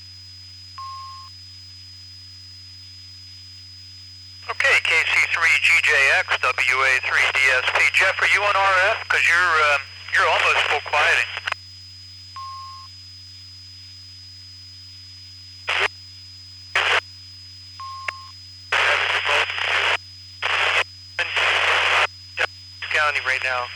Speaker 2: Okay, K C three G J X, W A three D S P. Jeff, are you on R F? Because you're, um, you're almost full quieting.
Speaker 4: County right now.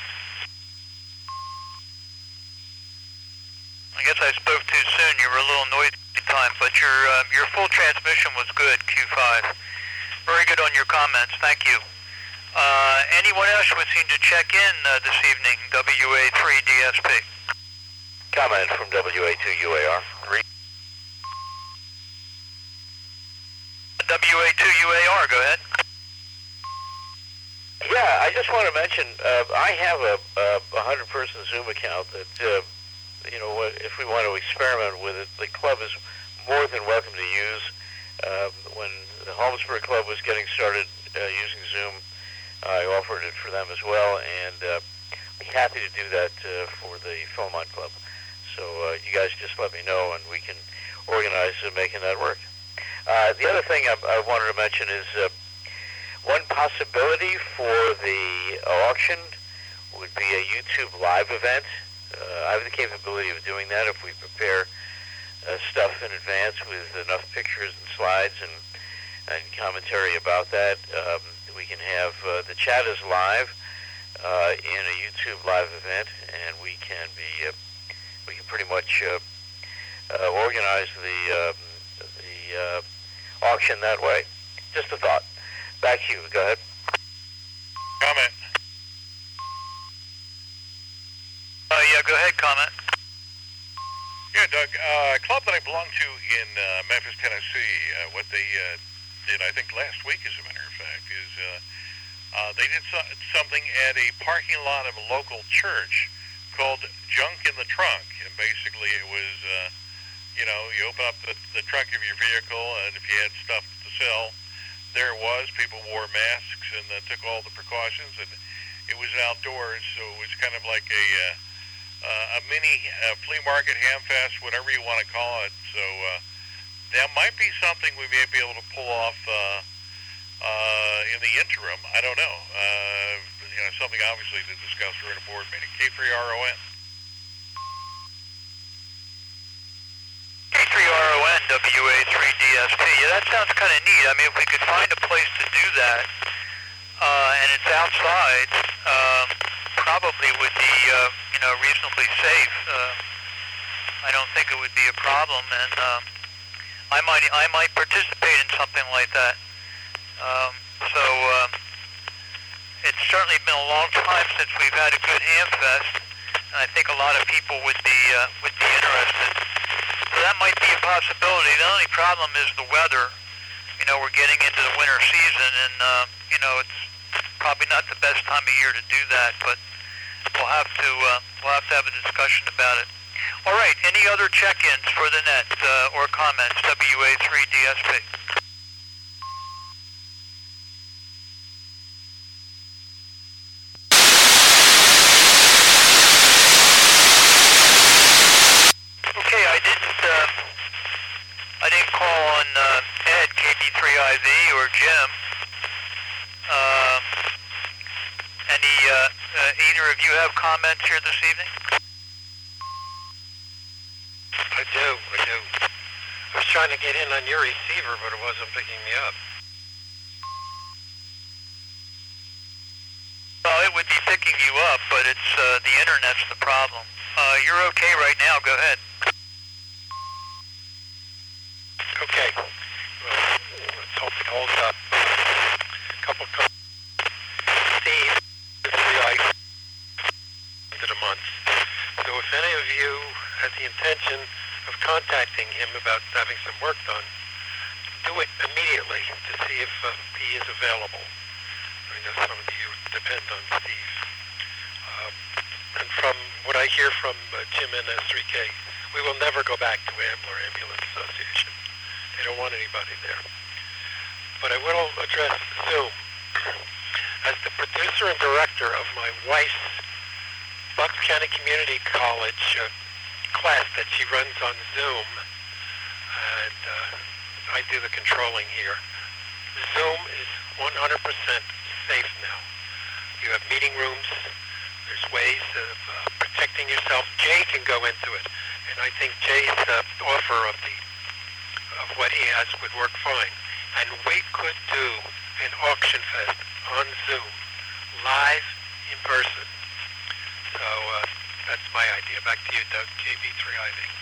Speaker 2: I guess I spoke too soon. You were a little noisy at the time, but your uh, your full transmission was good, Q five. Very good on your comments. Thank you. Uh, anyone else wishing to check in uh, this evening, W A three D S P?
Speaker 16: Comment from W A two U A R. Three.
Speaker 2: W A two U A R, go ahead.
Speaker 16: Yeah, I just want to mention, uh, I have a, a one hundred person Zoom account that... Uh, You know, if we want to experiment with it, the club is more than welcome to use. Uh, when the Holmesburg Club was getting started uh, using Zoom, I offered it for them as well, and uh, I'd be happy to do that uh, for the Philmont Club. So uh, you guys just let me know, and we can organize uh, making that work. Uh, the other thing I, I wanted to mention is uh, one possibility for the auction would be a YouTube live event. Uh, I have the capability of doing that if we prepare uh, stuff in advance with enough pictures and slides and, and commentary about that. Um, we can have uh, the chat is live uh, in a YouTube live event, and we can be uh, we can pretty much uh, uh, organize the uh, the uh, auction that way. Just a thought. Back to you. Go ahead.
Speaker 11: Comment.
Speaker 2: Uh, yeah, go ahead, comment.
Speaker 11: Yeah, Doug, uh, a club that I belong to in uh, Memphis, Tennessee, uh, what they uh, did, I think last week, as a matter of fact, is uh, uh, they did so- something at a parking lot of a local church called Junk in the Trunk. And basically it was, uh, you know, you open up the, the trunk of your vehicle, and if you had stuff to sell, there it was. People wore masks and uh, took all the precautions, and it was outdoors, so it was kind of like a... Uh, Uh, a mini uh, flea market, ham fest, whatever you want to call it. So uh, that might be something we may be able to pull off uh, uh, in the interim. I don't know. Uh, you know, something obviously to discuss during a board meeting. K three R O N.
Speaker 2: K three R O N, W A three D S P. Yeah, that sounds kind of neat. I mean, if we could find a place to do that, uh, and it's outside, um, probably would be, uh, you know, reasonably safe. Uh, I don't think it would be a problem, and uh, I might, I might participate in something like that. Um, so uh, it's certainly been a long time since we've had a good Hamfest, and I think a lot of people would be uh, would be interested. So that might be a possibility. The only problem is the weather. You know, we're getting into the winter season, and uh, you know, it's probably not the best time of year to do that. But we'll have to uh, we'll have to have a discussion about it. All right. Any other check-ins for the net uh, or comments? W A three D S P. Okay, I didn't. Uh, I didn't call on uh, Ed, K B three I V, or Jim. Uh, any? Uh, uh, either of you have comments here this evening?
Speaker 19: I do, I do. I was trying to get in on your receiver, but it wasn't picking me up.
Speaker 2: Well, it would be picking you up, but it's uh, the internet's the problem. Uh, you're okay right now. Go ahead.
Speaker 19: Okay. Well, let's hope it holds up. A couple of Steve, three I into the month. So if any of you has the intention of contacting him about having some work done, do it immediately to see if uh, he is available. I know some of you depend on Steve. Um, and from what I hear from uh, Jim and S three K, we will never go back to Ambler Ambulance Association. They don't want anybody there. But I will address Zoom. As the producer and director of my wife's Bucks County Community College uh, class that she runs on Zoom, and uh, I do the controlling here. Zoom is one hundred percent safe now. You have meeting rooms. There's ways of uh, protecting yourself. Jay can go into it, and I think Jay's uh, offer of the of what he has would work fine. And we could do an auction fest on Zoom, live in person. So uh, that's my idea. Back to you, Doug, K B three I V.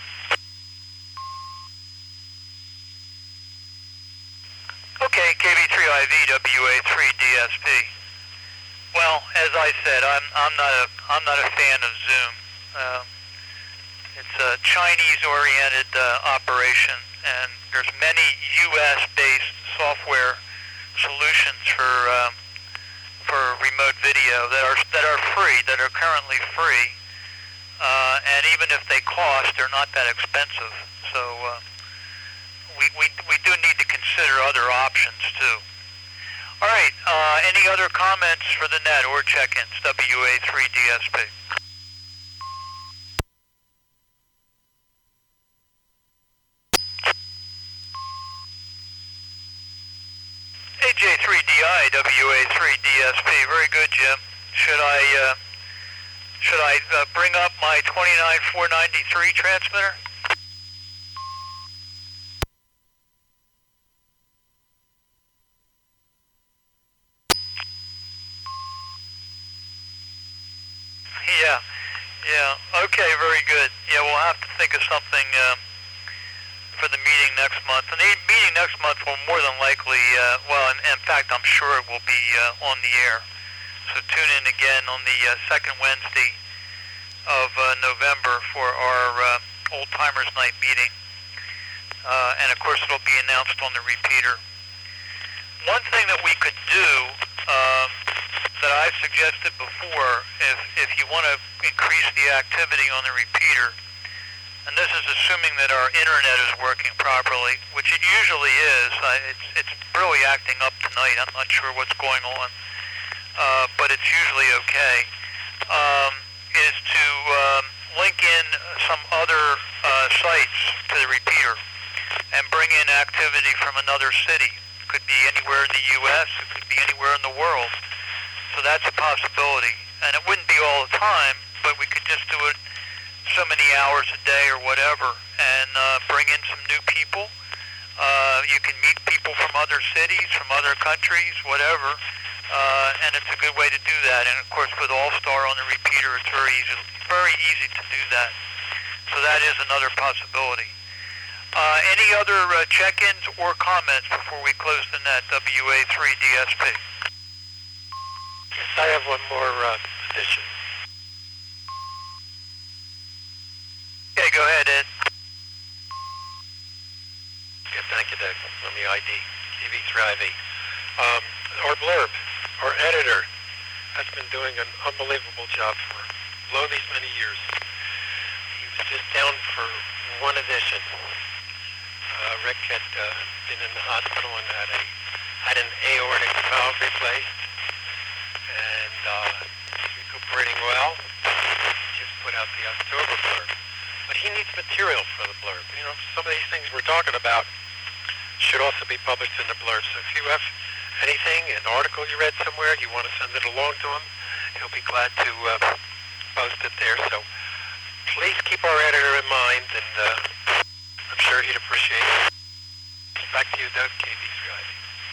Speaker 2: Okay, K B three I V, W A three D S P. Well, as I said, I'm I'm not a I'm not a fan of Zoom. Uh, it's a Chinese-oriented uh, operation, and there's many U S-based software solutions for um, for remote video that are that are free, that are currently free, uh, and even if they cost, they're not that expensive. So uh, we we we do need to consider other options too. All right. Uh, any other comments for the net or check-ins? W A three D S P. A J three D I, W A three D S P. Very good, Jim. Should I uh, should I uh, bring up my twenty-nine four ninety-three transmitter? Yeah, yeah. Okay, very good. Yeah, we'll have to think of something um, for the meeting next month. And the meeting next month will more than likely, uh, well, in, in fact, I'm sure it will be uh, on the air. So tune in again on the uh, second Wednesday of uh, November for our uh, Old Timers Night meeting. Uh, and, of course, it'll be announced on the repeater. One thing that we could do um, that I've suggested before, if, if you want to increase the activity on the repeater, and this is assuming that our internet is working properly, which it usually is. I, it's, it's really acting up tonight. I'm not sure what's going on, uh, but it's usually okay, um, is to um, link in some other uh, sites to the repeater and bring in activity from another city. It could be anywhere in the U S, it could be anywhere in the world. So that's a possibility. And it wouldn't be all the time, but we could just do it so many hours a day or whatever, and uh, bring in some new people. Uh, you can meet people from other cities, from other countries, whatever, uh, and it's a good way to do that. And of course, with All-Star on the repeater, it's very easy, very easy to do that. So that is another possibility. Uh, any other uh, check-ins or comments before we close the net, W A three D S P?
Speaker 1: Yes, I have one more uh, addition.
Speaker 2: Okay, go ahead, Ed.
Speaker 1: Yeah, thank you, Doug. Let me I D K B three I V. Um, our blurb, our editor, has been doing an unbelievable job for lo these many years. He was just down for one edition. Uh, Rick had uh, been in the hospital and had a had an aortic valve replaced, and uh, he's recuperating well. He just put out the October blurb. But he needs material for the blurb. You know, some of these things we're talking about should also be published in the blurb. So if you have anything, an article you read somewhere, you want to send it along to him, he'll be glad to uh, post it there. So please keep our editor in mind, and uh, I'm sure he'd appreciate it. Back to you, Doug, K B three I V.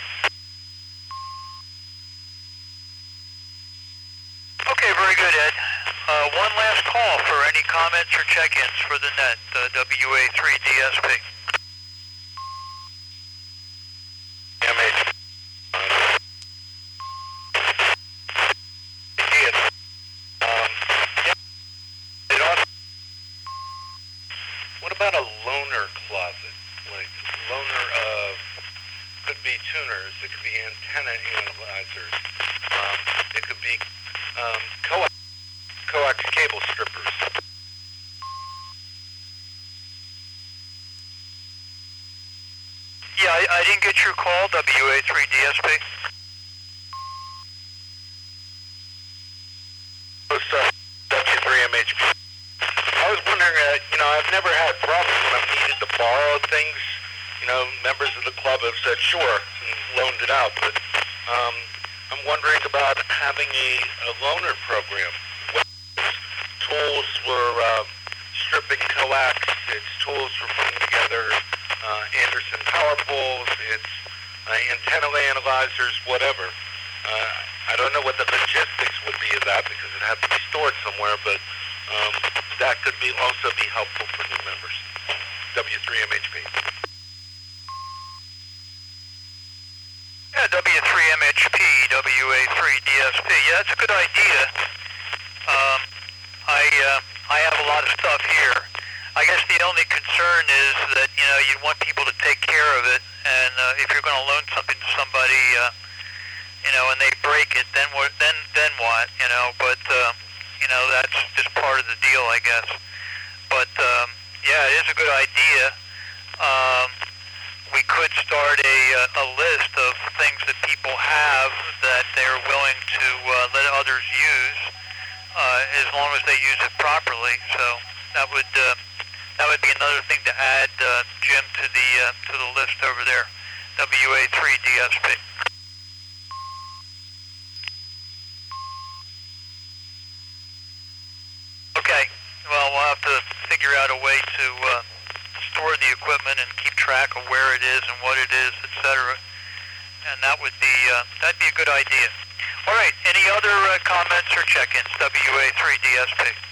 Speaker 2: Okay, very good, Ed. Uh, one last call for any comments or check-ins for the net, uh, W A three D S P.
Speaker 3: M H. What about a loaner closet? Like loaner of, could be tuners, it could be antenna analyzers, um, it could be um, coax, coax cable strippers.
Speaker 2: Yeah, I, I didn't get your call, W A three D S P.
Speaker 3: Oh, sorry, W three M H P. I was wondering, uh, you know, I've never had problems when I've needed to borrow things. You know, members of the club have said sure and loaned it out, but um, I'm wondering about having a, a loaner program. It's tools for uh, stripping coax, it's tools for putting together uh, Anderson power poles, it's uh, antenna analyzers, whatever. Uh, I don't know what the logistics would be of that because it has to be stored somewhere, but um, that could be also be helpful for new members. W three M H P.
Speaker 2: Yeah, W three M H P, W A three D S P. Yeah, that's a good idea. Um, I uh, I have a lot of stuff here. I guess the only concern is that, you know, you want people to take care of it, and uh, if you're going to loan something to somebody, uh, you know, and they break it, then what? Then then what? You know, but uh, you know, that's just part of the deal, I guess. But um, yeah, it is a good idea. Um, we could start a, a list of things that people have that they're willing to uh, let others use, uh, as long as they use it properly. So that would uh, that would be another thing to add, uh, Jim, to the uh, to the list over there. W A three D S P. Okay. Well, we'll have to figure out a way to uh, store the equipment and keep track of where it is and what it is, et cetera. And that would be uh, that'd be a good idea. All right. Any other uh, comments or check-ins? W A three D S P.